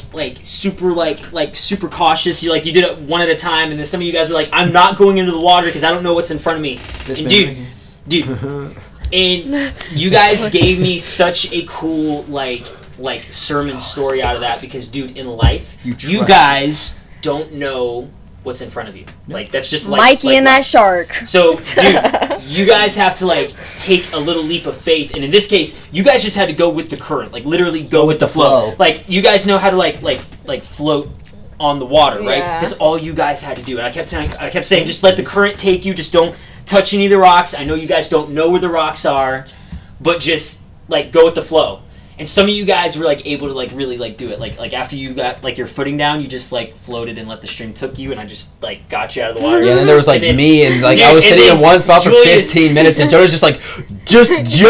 super cautious. You did it one at a time, and then some of you guys were like, I'm not going into the water because I don't know what's in front of me. This And man dude, and you guys gave me such a cool like sermon story out of that because dude, in life, You you trust guys don't know what's in front of you. Like that's just like Mikey like and that shark. So, dude, you guys have to like take a little leap of faith, and in this case, you guys just had to go with the current, like literally go with the flow. Like you guys know how to like float on the water, right? Yeah. That's all you guys had to do. And I kept saying, just let the current take you. Just don't touch any of the rocks. I know you guys don't know where the rocks are, but just like go with the flow. And some of you guys were like able to like really like do it. Like after you got like your footing down, you just like floated and let the stream took you, and I just like got you out of the water. Yeah, and then there was like And then- me, and like Dude, I was and sitting then in one spot for Julius- 15 minutes, and Joe's just like, just No, jump.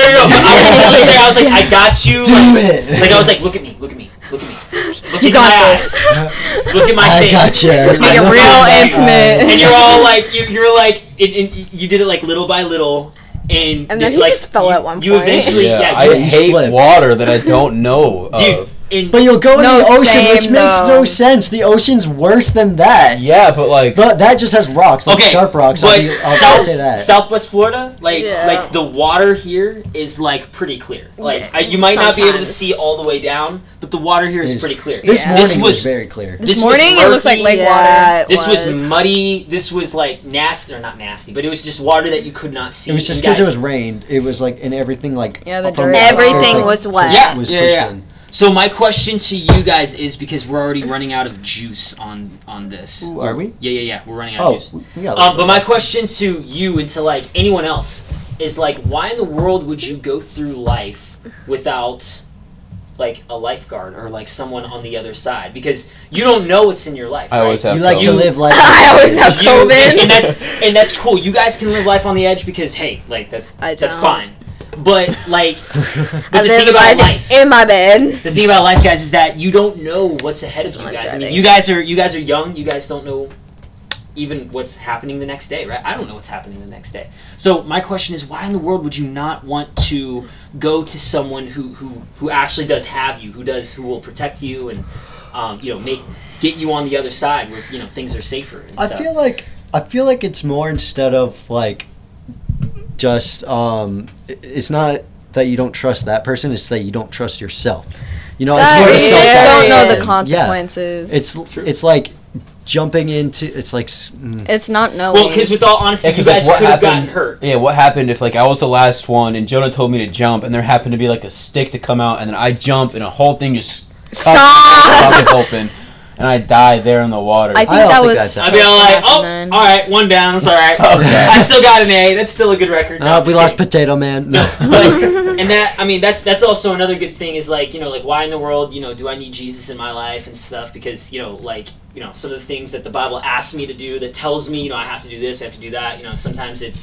I was like, I got you. Do Like, it. like I was like, look at me. Look at got my this. eyes. Look at my I face. gotcha. Make it I real got you. intimate. And you're all like, you're like, and you did it like little by little, and then he like, just fell you- at one You point. eventually, Yeah, yeah, I you, hate slipped. water that I don't know dude. of. And But you'll go in No, the ocean, which same, makes though. no sense. The ocean's worse than that. Yeah, but like, That just has rocks, like okay, sharp rocks. but I'll say that. Southwest Florida, like Yeah. like the water here is like pretty clear. Like Yeah, you might not be able to sometimes. see all the way down, but the water here is It is- pretty clear. This Yeah. morning This was was very clear. This This was morning it looks like murky. lake water. Yeah, it This was was. muddy. This was like nasty, or not nasty, but it was just water that you could not see. It was just And because it guys- was rained. It was like, and everything like Yeah, the from dirt. Everything outside, like, was wet. Yeah, was yeah, pushed yeah. in. So my question to you guys is, because we're already running out of juice on this. Ooh, are we? Yeah. We're running out of Oh, juice. we got But my question to you and to like anyone else is like, why in the world would you go through life without like a lifeguard or like someone on the other side, because you don't know what's in your life. I right? always have You like to COVID. live life. I always have You- COVID. and that's cool. You guys can live life on the edge because hey, like that's I that's don't. fine. But like, I but the live thing about my- life, in my bed. the thing about life, guys, is that you don't know what's ahead of you Not guys. I mean, driving. you guys are young. You guys don't know even what's happening the next day, right? I don't know what's happening the next day. So my question is, why in the world would you not want to go to someone who actually does have you, who will protect you and get you on the other side where things are safer and I stuff. feel like it's more instead of like just it's not that you don't trust that person, it's that you don't trust yourself. It's more You of just self don't know the Yeah. consequences. It's like jumping into It's not knowing. Well, because with all honesty, Yeah, you 'cause, like, guys what could have gotten happened- hurt. Yeah, what happened if like I was the last one and Jonah told me to jump and there happened to be like a stick to come out and then I jump and a whole thing just pockets open and I die there in the water. I think don't that think was. that's I'd be all like, happen oh, then. all right, one down, that's all right. Okay. I still got an A. That's still a good record. No, I'm we just lost kidding. Potato Man. No. and that, I mean, that's also another good thing is like, like why in the world, do I need Jesus in my life and stuff? Because, some of the things that the Bible asks me to do that tells me, I have to do this, I have to do that. Sometimes it's,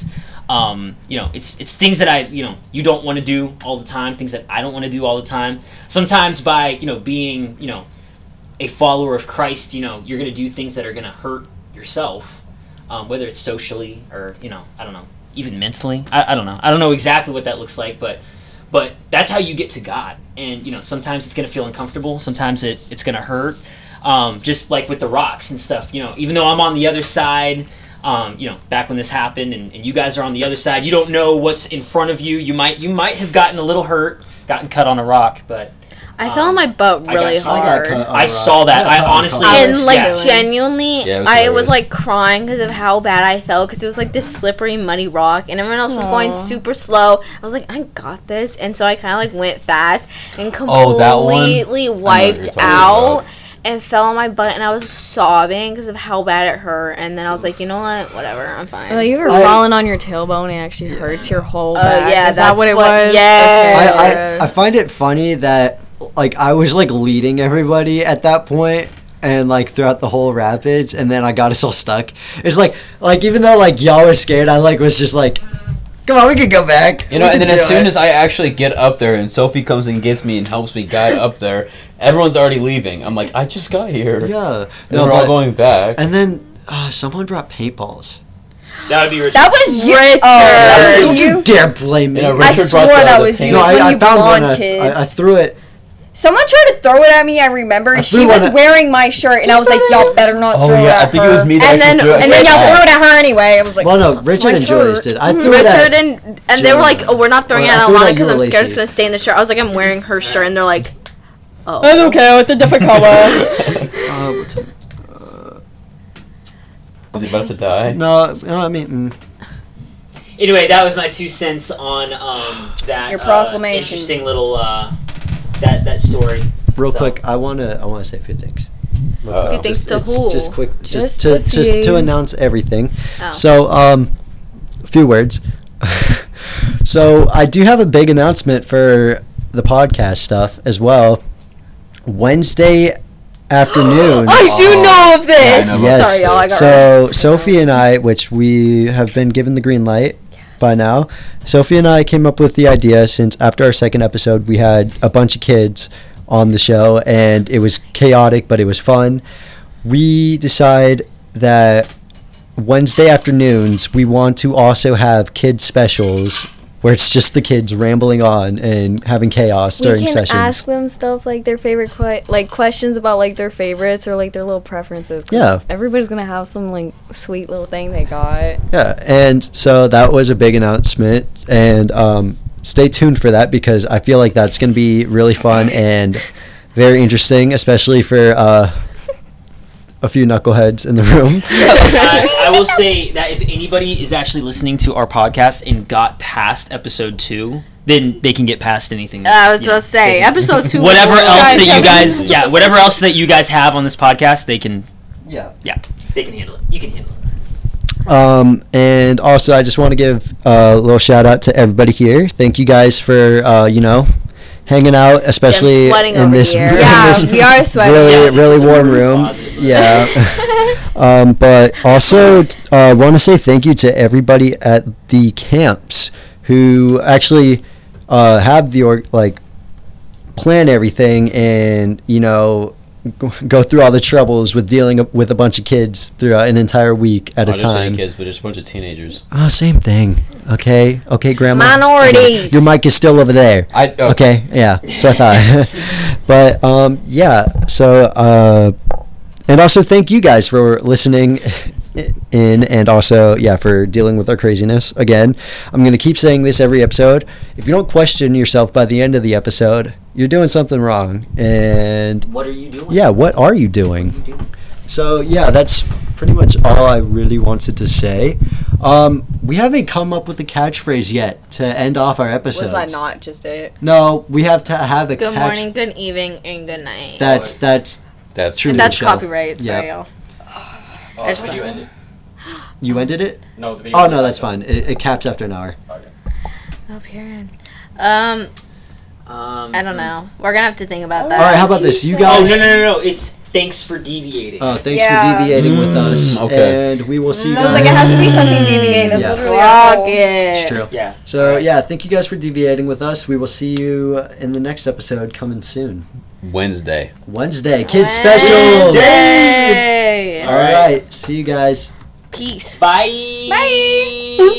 it's things that I, you don't want to do all the time, things that I don't want to do all the time. Sometimes by, being, a follower of Christ, you're going to do things that are going to hurt yourself, whether it's socially or, I don't know, even mentally. I don't know. I don't know exactly what that looks like, but that's how you get to God. And, sometimes it's going to feel uncomfortable. Sometimes it's going to hurt. Just like with the rocks and stuff, even though I'm on the other side, back when this happened and you guys are on the other side, you don't know what's in front of you. You might have gotten a little hurt, gotten cut on a rock, but I fell on my butt I got really you. I got hard. cut on I a saw rock. that. I I got cut on honestly- a rock. And like Yeah. genuinely, Yeah, it was I was hilarious. like crying because of how bad I felt because it was like this slippery, muddy rock, and everyone else was going super slow. I was like, I got this, and so I kind of like went fast and Oh, that one? completely I know what wiped you're talking out about. and fell on my butt, and I was sobbing because of how bad it hurt. And then I was like, you know what, whatever, I'm fine. Like you were falling on your tailbone and it actually hurts your whole back. yeah, Is that that's what it what- was? yeah. I find it funny that like I was like leading everybody at that point and like throughout the whole rapids, and then I got us all stuck. It's like even though like y'all were scared, I like was just like, come on, we can go back. And then as soon as I actually get up there and Sophie comes and gets me and helps me guide up there, everyone's already leaving. I'm like, I just got here. yeah, And we're all going back. and then someone brought paintballs. that would be Richard. That was you. Richard. That Don't was you you. dare blame me. You know, I Richard swore brought the- that the was paint- you. No, when I you found one. blonde kids. I threw it. Someone tried to throw it at me. I remember I she threw was one at- wearing my shirt, and I was like, "Y'all better not Oh throw it yeah, at I think her." it was me that And then- actually threw it. And then y'all Richard- threw it at her anyway. I was like, Well, no, "That's Richard my and Julius shirt." did. I threw it Richard at. and they were like, oh, we're not throwing it Well, I at threw it Alana at you, because I'm scared Lacey. it's gonna stay in the shirt. I was like, I'm wearing her shirt, and they're like, oh. That's okay. It's a different color. What's it? Was he about to die? No, I mean. Anyway, that was my 2 cents on that Your proclamation. interesting little that story. Real So- quick, I wanna say a few things. Uh-oh. You think to It's who? just quick, Just just a to few. announce everything. Oh. So, a few words. So I do have a big announcement for the podcast stuff as well. Wednesday afternoon. I do know of this. Yeah, I know. Yes. Sorry, y'all. I got So Sophie and I, which we have been given the green light by now, Sophie and I came up with the idea since after our second episode, we had a bunch of kids on the show and it was chaotic, but it was fun. We decide that Wednesday afternoons, we want to also have kids specials where it's just the kids rambling on and having chaos We during can sessions. ask them stuff like their favorite, questions about like their favorites or like their little preferences. 'cause Yeah. everybody's gonna have some like sweet little thing they got. Yeah, and so that was a big announcement, and stay tuned for that because I feel like that's going to be really fun and very interesting, especially for a few knuckleheads in the room. I will say that if anybody is actually listening to our podcast and got past episode 2, then they can get past anything. I was you know, gonna say they can- episode 2. Whatever was- else that you guys, whatever else that you guys have on this podcast, they can, Yeah. they can handle it. You can handle it. And also, I just want to give a little shout out to everybody here. Thank you guys for, hanging out, especially sweating in over this, here. in Yeah, this we are sweating. really, Yeah, this really is a warm room room. closet. Yeah. But also want to say thank you to everybody at the camps who actually have the plan everything and go through all the troubles with dealing with a bunch of kids throughout an entire week at a Not just any time. kids, but just a bunch of teenagers. Oh, same thing. Okay, Grandma. Minorities. Your mic is still over there. Okay, yeah. So I thought, but yeah. So and also thank you guys for listening in, and also for dealing with our craziness. Again, I'm gonna keep saying this every episode. If you don't question yourself by the end of the episode, you're doing something wrong. And What are you doing? yeah, what are you doing? So yeah, that's pretty much all I really wanted to say. We haven't come up with a catchphrase yet to end off our episodes. Was that not just it? No, we have to have a Good catch. morning, good evening, and good night. That's That's true. And to that's the show. copyright. Sorry, Yeah. y'all. Oh, Just- you ended? You ended it? No, the video. Oh no, that's fine. It caps after an hour. Oh, period. I don't know. We're gonna have to think about that. All right, how about this? You Oh, guys. no. It's thanks for deviating. Thanks Yeah. for deviating with us. okay. And we will see you Sounds guys. like it has to be something deviating. That's Yeah. literally Fuck our goal. it. It's true. Yeah. So Alright. yeah, thank you guys for deviating with us. We will see you in the next episode coming soon. Wednesday. Wednesday, kids special. Wednesday. All right, see you guys. Peace. Bye. Bye.